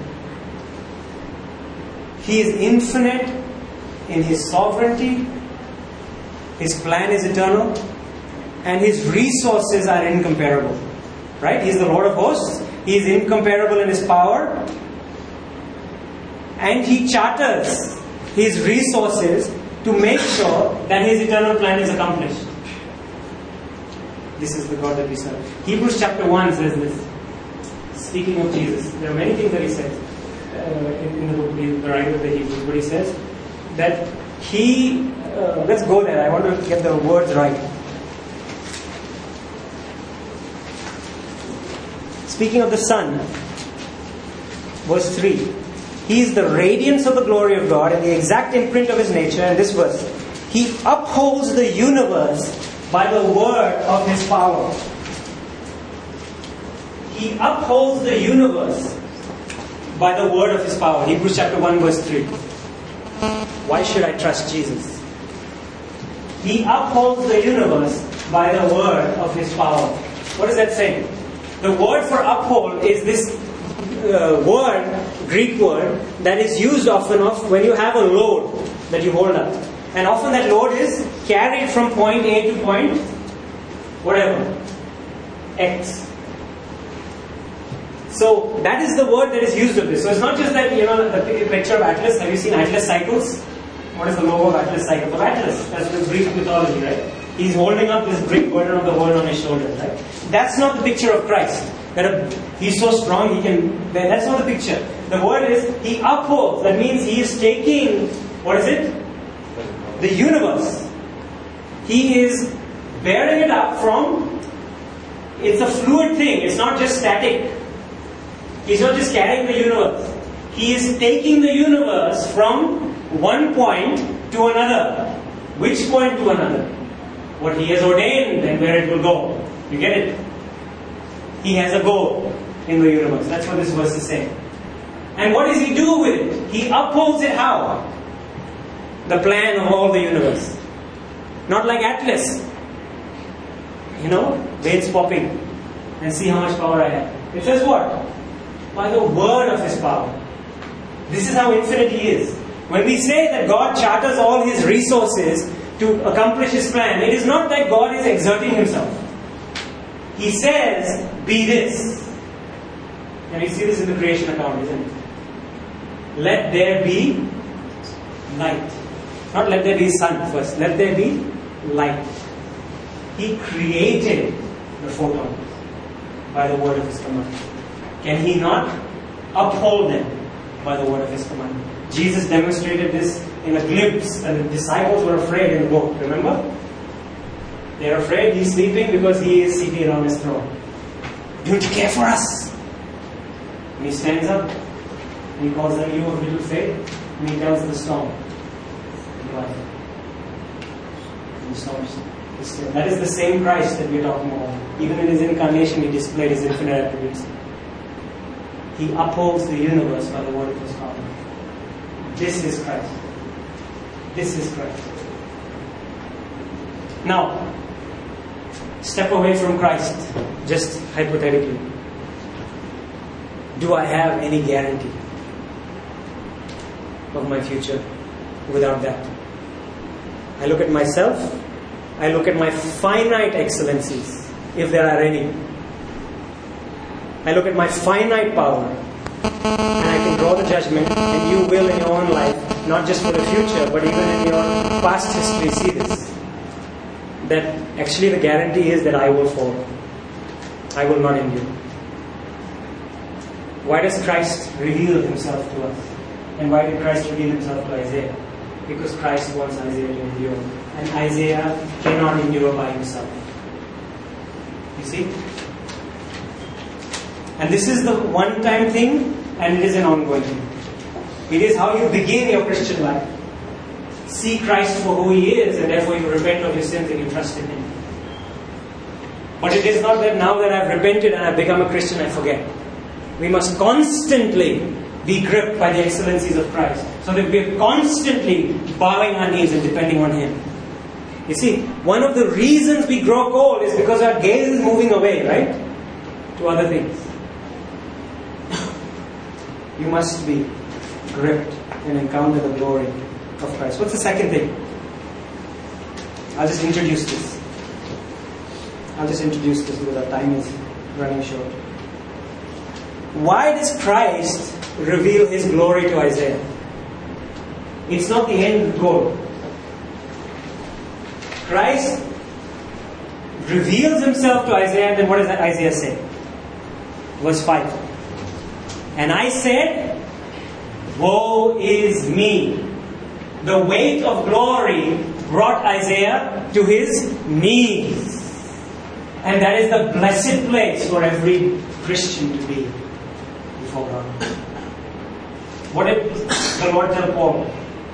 He is infinite in his sovereignty. His plan is eternal. And his resources are incomparable. Right? He is the Lord of hosts. He is incomparable in his power. And he charters his resources to make sure that his eternal plan is accomplished. This is the God that we serve. Hebrews chapter one says this. Speaking of Jesus, there are many things that he says uh, in, in the book, the writer of the Hebrews, but he says that he, uh, let's go there, I want to get the words right. Speaking of the Son, verse three, he is the radiance of the glory of God and the exact imprint of his nature. And this verse, he upholds the universe by the word of his power. He upholds the universe by the word of his power. Hebrews chapter one verse three. Why should I trust Jesus? He upholds the universe by the word of his power. What is that saying? The word for uphold is this uh, word, Greek word, that is used often of when you have a load that you hold up. And often that load is carried from point A to point whatever, X. So that is the word that is used of this. So it's not just that, you know, the picture of Atlas. Have you seen Atlas cycles? What is the logo of Atlas cycles? Of Atlas. That's the Greek mythology, right? He's holding up this great burden of the world on his shoulders, right? That's not the picture of Christ. That a, he's so strong, he can... That's not the picture. The word is, he upholds. That means he is taking, what is it? The universe. He is bearing it up from... It's a fluid thing. It's not just static. He's not just carrying the universe. He is taking the universe from one point to another. Which point to another? What he has ordained and where it will go. You get it? He has a goal in the universe. That's what this verse is saying. And what does he do with it? He upholds it how? The plan of all the universe. Not like Atlas. You know, veins popping. And see how much power I have. It says what? By the word of his power. This is how infinite he is. When we say that God charters all his resources to accomplish his plan, it is not that God is exerting himself. He says, be this. And we see this in the creation account, isn't it? Let there be light. Not let there be sun first. Let there be light. He created the photons by the word of his command. Can he not uphold them by the word of his command? Jesus demonstrated this in a glimpse, and the disciples were afraid in the boat. Remember? They are afraid he's sleeping because he is seated on his throne. Don't you care for us? And he stands up and he calls them, you of little faith, and he tells the storm, quiet. And the storm is still. That is the same Christ that we are talking about. Even in his incarnation, he displayed his infinite attributes. He upholds the universe by the word of his power. This is Christ. This is Christ. Now, step away from Christ, just hypothetically. Do I have any guarantee? of my future without that. I look at myself, I look at my finite excellencies, if there are any. I look at my finite power, and I can draw the judgment, and you will in your own life, not just for the future, but even in your past history, see this. That actually the guarantee is that I will fall. I will not endure. Why does Christ reveal himself to us? And why did Christ reveal himself to Isaiah? Because Christ wants Isaiah to endure. And Isaiah cannot endure by himself. You see? And this is the one-time thing, and it is an ongoing thing. It is how you begin your Christian life. See Christ for who He is, and therefore you repent of your sins and you trust in Him. But it is not that now that I've repented and I've become a Christian, I forget. We must constantly be gripped by the excellencies of Christ, so that we're constantly bowing our knees and depending on Him. You see, one of the reasons we grow cold is because our gaze is moving away, right? To other things. You must be gripped and encounter the glory of Christ. What's the second thing? I'll just introduce this. I'll just introduce this because our time is running short. Why does Christ reveal His glory to Isaiah? It's not the end goal. Christ reveals Himself to Isaiah, and then what does Isaiah say? Verse five. And I said, woe is me. The weight of glory brought Isaiah to his knees. And that is the blessed place for every Christian to be before God. What did the Lord tell Paul?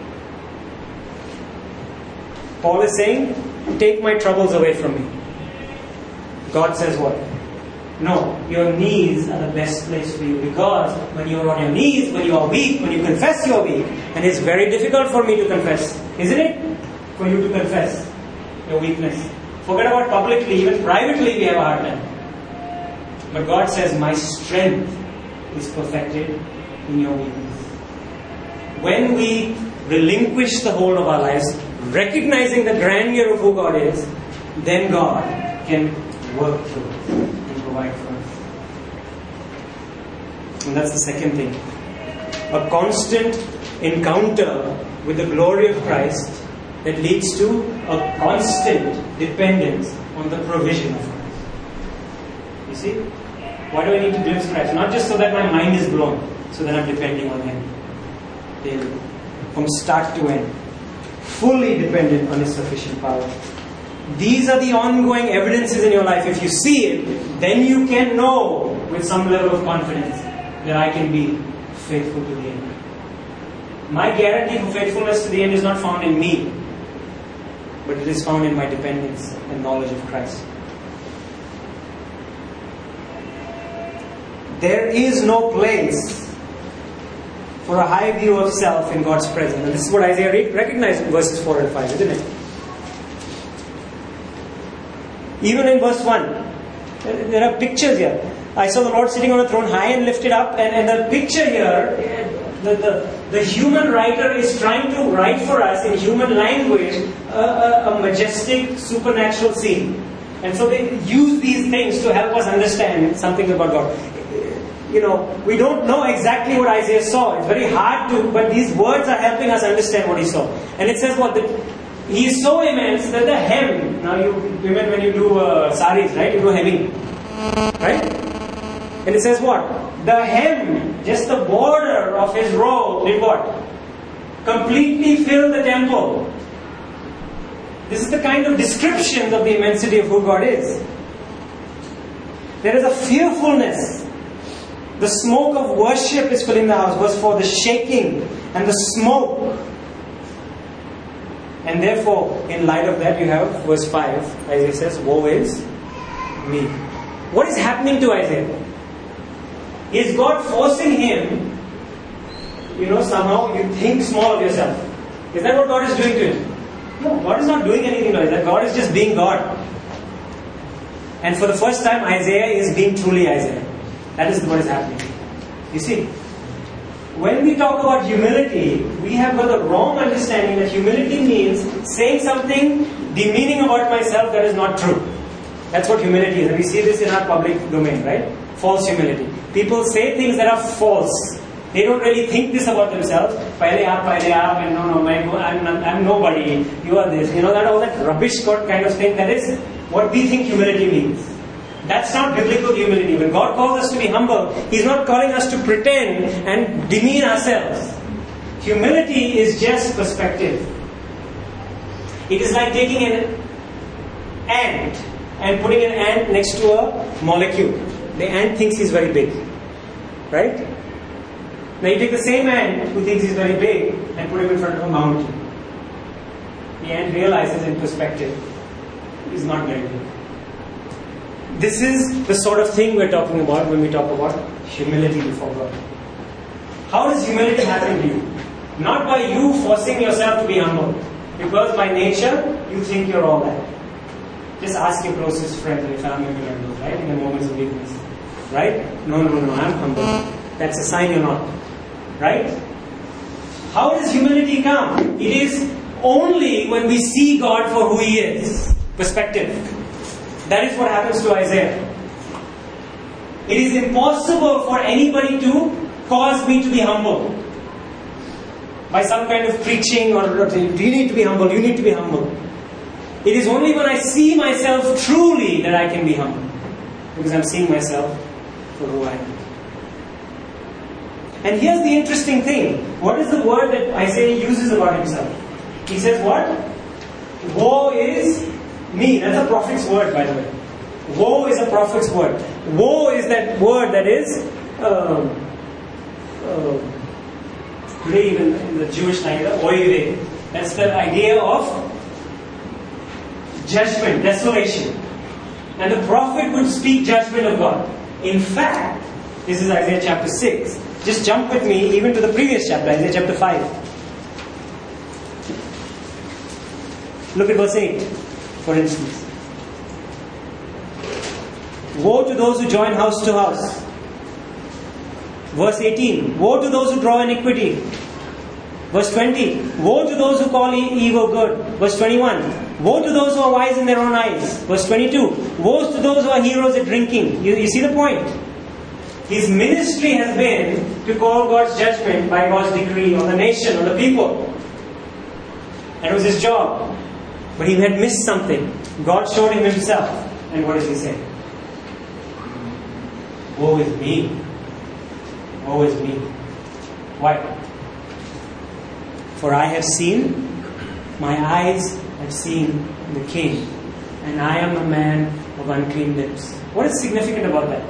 Paul is saying, take my troubles away from me. God says what? No, your knees are the best place for you, because when you are on your knees, when you are weak, when you confess you are weak, and it's very difficult for me to confess, isn't it? For you to confess your weakness. Forget about publicly, even privately we have a hard time. But God says, my strength is perfected in your weakness. When we relinquish the hold of our lives, recognizing the grandeur of who God is, then God can work through us and provide for us. And that's the second thing. A constant encounter with the glory of Christ that leads to a constant dependence on the provision of Christ. You see? Why do I need to glimpse Christ? Not just so that my mind is blown, so that I'm depending on Him daily, from start to end, fully dependent on His sufficient power. These are the ongoing evidences in your life. If you see it, then you can know with some level of confidence that I can be faithful to the end. My guarantee for faithfulness to the end is not found in me, but it is found in my dependence and knowledge of Christ. There is no place for a high view of self in God's presence. And this is what Isaiah recognized in verses four and five, isn't it? Even in verse one, there are pictures here. I saw the Lord sitting on a throne high and lifted up, and, and the picture here, the, the, the human writer is trying to write for us in human language a, a, a majestic supernatural scene. And so they use these things to help us understand something about God. You know, we don't know exactly what Isaiah saw. It's very hard to, but these words are helping us understand what he saw. And it says what? That he is so immense that the hem, now you women when you do uh, saris, right? You do hemming, right? And it says what? The hem, just the border of his robe did what? Completely fill the temple. This is the kind of description of the immensity of who God is. There is a fearfulness. The smoke of worship is filling the house. Verse four, the shaking and the smoke. And therefore, in light of that, you have verse five. Isaiah says, woe is me. What is happening to Isaiah? Is God forcing him, you know, somehow you think small of yourself? Is that what God is doing to him? No, God is not doing anything like that. God is just being God. And for the first time, Isaiah is being truly Isaiah. That is what is happening. You see, when we talk about humility, we have got the wrong understanding that humility means saying something demeaning about myself that is not true. That's what humility is. And we see this in our public domain, right? False humility. People say things that are false. They don't really think this about themselves. Pehle aap, pehle aap, and no, no, I'm, I'm, I'm nobody. You are this. You know, that all that rubbish kind of thing. That is what we think humility means. That's not biblical humility. When God calls us to be humble, He's not calling us to pretend and demean ourselves. Humility is just perspective. It is like taking an ant and putting an ant next to a molecule. The ant thinks he's very big. Right? Now you take the same ant who thinks he's very big and put him in front of a mountain. The ant realizes in perspective he's not very big. This is the sort of thing we're talking about when we talk about humility before God. How does humility happen to you? Not by you forcing yourself to be humble. Because by nature, you think you're all that. Just ask your closest friends and your family members, right? In the moments of weakness. Right? No, no, no, I'm humble. That's a sign you're not. Right? How does humility come? It is only when we see God for who He is. Perspective. That is what happens to Isaiah. It is impossible for anybody to cause me to be humble. By some kind of preaching or you need to be humble, you need to be humble. It is only when I see myself truly that I can be humble. Because I'm seeing myself for who I am. And here's the interesting thing. What is the word that Isaiah uses about himself? He says what? Woe is me. That's a prophet's word, by the way. Woe is a prophet's word. Woe is that word that is um, uh, today even in the Jewish language, oire. That's the idea of judgment, desolation. And the prophet would speak judgment of God. In fact, this is Isaiah chapter six. Just jump with me even to the previous chapter, Isaiah chapter five. Look at verse eight, for instance. Woe to those who join house to house. Verse eighteen. Woe to those who draw iniquity. Verse twenty. Woe to those who call evil good. Verse twenty-one. Woe to those who are wise in their own eyes. Verse twenty-two. Woe to those who are heroes at drinking. You, you see the point? His ministry has been to call God's judgment by God's decree on the nation, on the people. That was his job. But he had missed something. God showed him himself. And what does he say? Woe is me. Woe is me. Why? For I have seen, my eyes have seen the King, and I am a man of unclean lips. What is significant about that?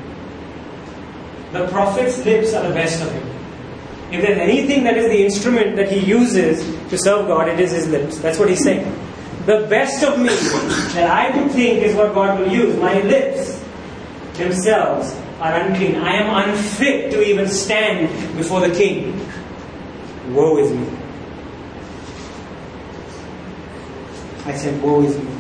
The prophet's lips are the best of him. If there's anything that is the instrument that he uses to serve God, it is his lips. That's what he's saying. The best of me that I would think is what God will use. My lips themselves are unclean. I am unfit to even stand before the King. Woe is me. I said, woe is me.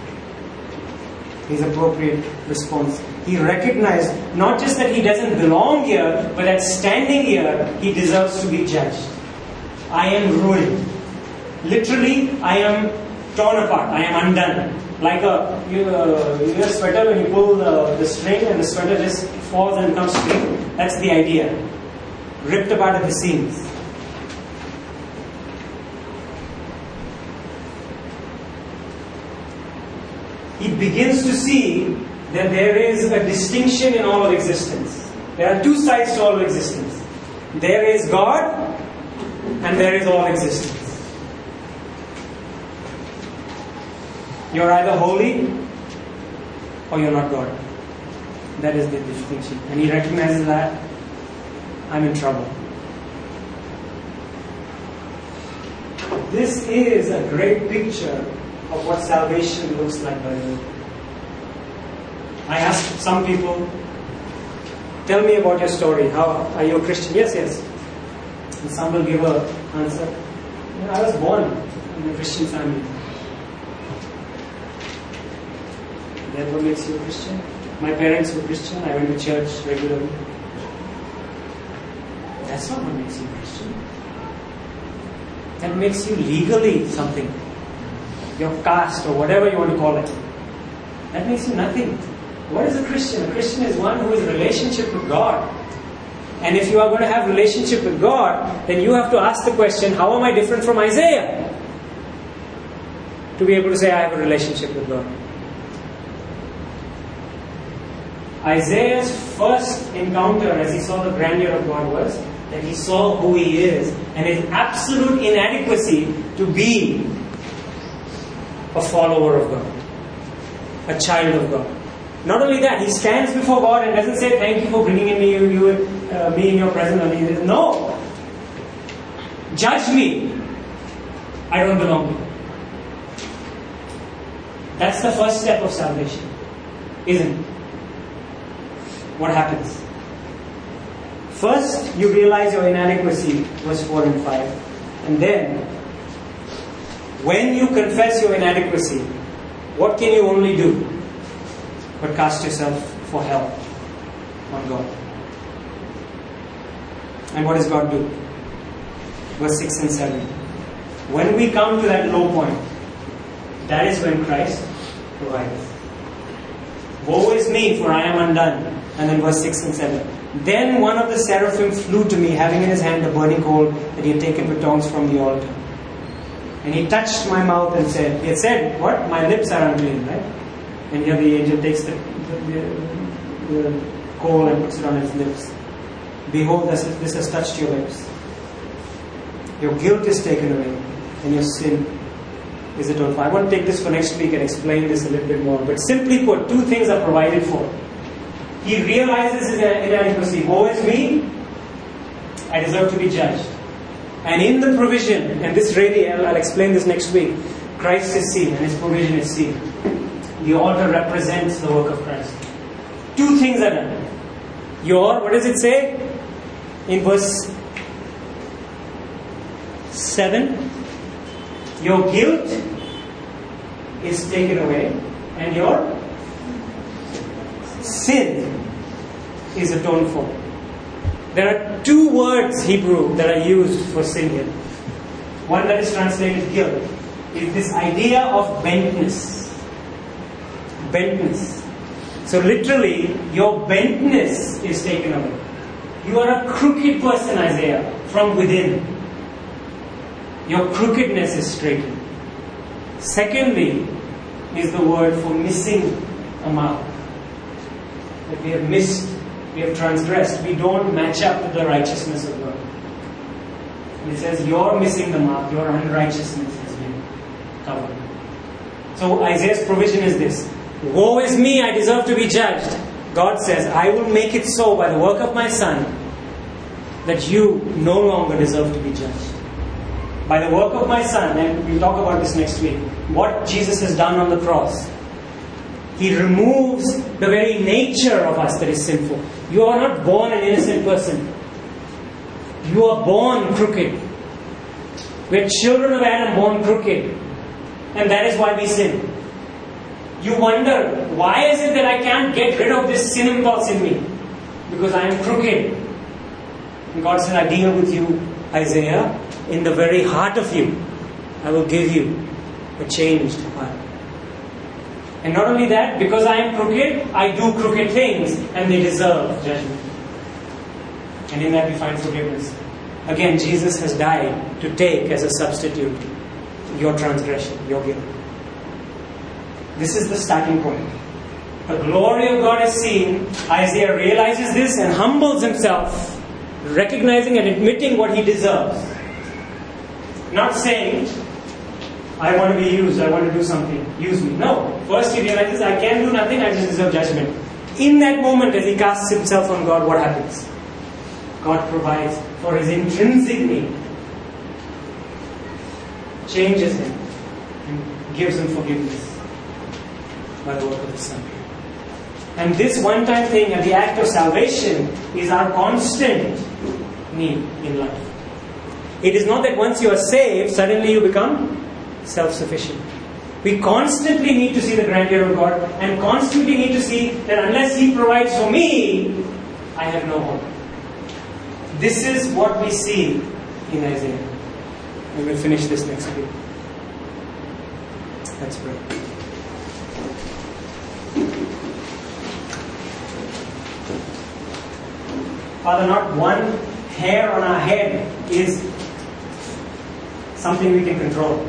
His appropriate response. He recognized not just that he doesn't belong here, but that standing here, he deserves to be judged. I am ruined. Literally, I am torn apart. I am undone. Like a you, uh, you wear a sweater when you pull the, the string and the sweater just falls and comes straight. That's the idea. Ripped apart at the seams. He begins to see that there is a distinction in all of existence. There are two sides to all of existence. There is God and there is all existence. You're either holy or you're not God. That is the distinction. And he recognizes that I'm in trouble. This is a great picture of what salvation looks like, by the way. I asked some people, tell me about your story. How are you a Christian? Yes, yes. And some will give an answer. You know, I was born in a Christian family. That what makes you a Christian? My parents were Christian. I went to church regularly. That's not what makes you Christian. That makes you legally something. Your caste or whatever you want to call it. That makes you nothing. What is a Christian? A Christian is one who is in relationship with God. And if you are going to have relationship with God, then you have to ask the question, how am I different from Isaiah? To be able to say, I have a relationship with God. Isaiah's first encounter as he saw the grandeur of God was that he saw who he is and his absolute inadequacy to be a follower of God, a child of God. Not only that, he stands before God and doesn't say, thank you for bringing in me, you, you, uh, me in your presence. No. Judge me. I don't belong to you. That's the first step of salvation, isn't it? What happens? First, you realize your inadequacy, verse four and five. And then, when you confess your inadequacy, what can you only do but cast yourself for help on God? And what does God do? Verse six and seven. When we come to that low point, that is when Christ provides. Woe is me, for I am undone. And then verse six and seven. Then one of the seraphim flew to me, having in his hand a burning coal that he had taken with tongs from the altar. And he touched my mouth and said, he had said, what? My lips are unclean, right? And here the angel takes the, the, the, the coal and puts it on his lips. Behold, this, this has touched your lips. Your guilt is taken away, and your sin is atoned for. I want to take this for next week and explain this a little bit more. But simply put, two things are provided for. He realizes his inadequacy. Woe is me, I deserve to be judged. And in the provision, and this really, I'll, I'll explain this next week, Christ is seen and his provision is seen. The altar represents the work of Christ. Two things are done. Your, what does it say? In verse seven, your guilt is taken away and your sin is atoned for. There are two words, Hebrew, that are used for sin here. One that is translated guilt is this idea of bentness. Bentness. So literally, your bentness is taken away. You are a crooked person, Isaiah, from within. Your crookedness is straightened. Secondly, is the word for missing a mark. That we have missed, we have transgressed, we don't match up with the righteousness of God. And it says, you're missing the mark, your unrighteousness has been covered. So Isaiah's provision is this: woe is me, I deserve to be judged. God says, I will make it so by the work of my Son that you no longer deserve to be judged. By the work of my Son, and we'll talk about this next week, what Jesus has done on the cross. He removes the very nature of us that is sinful. You are not born an innocent person. You are born crooked. We are children of Adam, born crooked. And that is why we sin. You wonder, why is it that I can't get rid of this sin impulse in me? Because I am crooked. And God said, I deal with you, Isaiah, in the very heart of you. I will give you a changed heart. And not only that, because I am crooked, I do crooked things, and they deserve judgment. And in that we find forgiveness. Again, Jesus has died to take as a substitute your transgression, your guilt. This is the starting point. The glory of God is seen. Isaiah realizes this and humbles himself, recognizing and admitting what he deserves. Not saying, I want to be used, I want to do something, use me. No. First he realizes, I can do nothing, I just deserve judgment. In that moment, as he casts himself on God, what happens? God provides for his intrinsic need, changes him, and gives him forgiveness by the work of the Son. And this one-time thing and the act of salvation is our constant need in life. It is not that once you are saved, suddenly you become self-sufficient. We constantly need to see the grandeur of God and constantly need to see that unless He provides for me, I have no hope. This is what we see in Isaiah. We will finish this next week. Let's pray. Father, not one hair on our head is something we can control.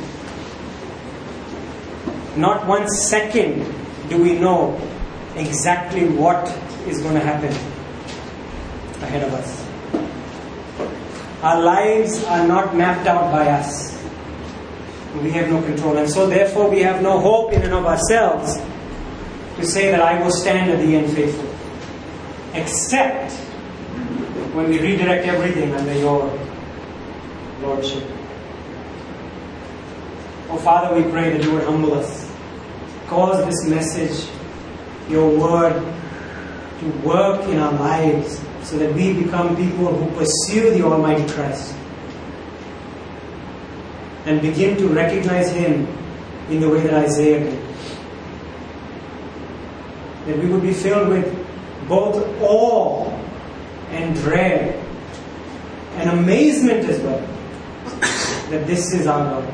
Not one second do we know exactly what is going to happen ahead of us. Our lives are not mapped out by us. We have no control. And so therefore we have no hope in and of ourselves to say that I will stand at the end faithful. Except when we redirect everything under your Lordship. Oh Father, we pray that you would humble us. Cause this message, your word, to work in our lives so that we become people who pursue the Almighty Christ and begin to recognize Him in the way that Isaiah did. That we would be filled with both awe and dread and amazement as well that this is our God.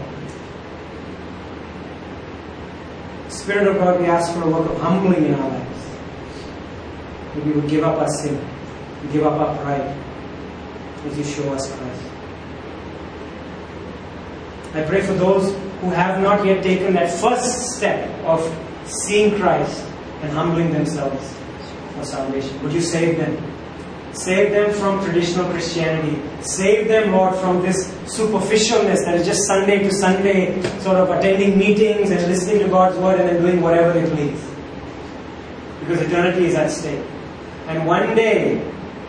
Spirit of God, we ask for a work of humbling in our lives. That we would give up our sin, give up our pride as you show us Christ. I pray for those who have not yet taken that first step of seeing Christ and humbling themselves for salvation. Would you save them? Save them from traditional Christianity. Save them, Lord, from this superficialness that is just Sunday to Sunday, sort of attending meetings and listening to God's word and then doing whatever they please. Because eternity is at stake. And one day,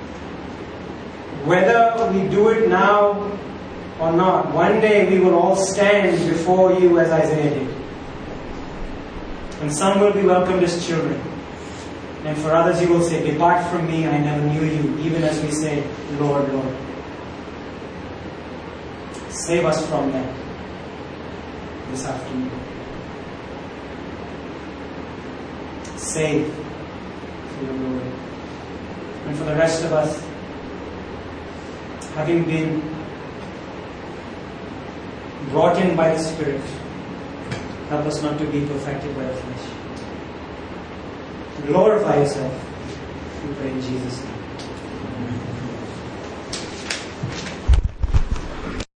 whether we do it now or not, one day we will all stand before you as Isaiah did. And some will be welcomed as children. And for others you will say, depart from me, I never knew you. Even as we say, Lord, Lord. Save us from that this afternoon. Save for your glory. And for the rest of us, having been brought in by the Spirit, help us not to be perfected by the flesh. Glorify yourself. We pray in Jesus' name. Amen.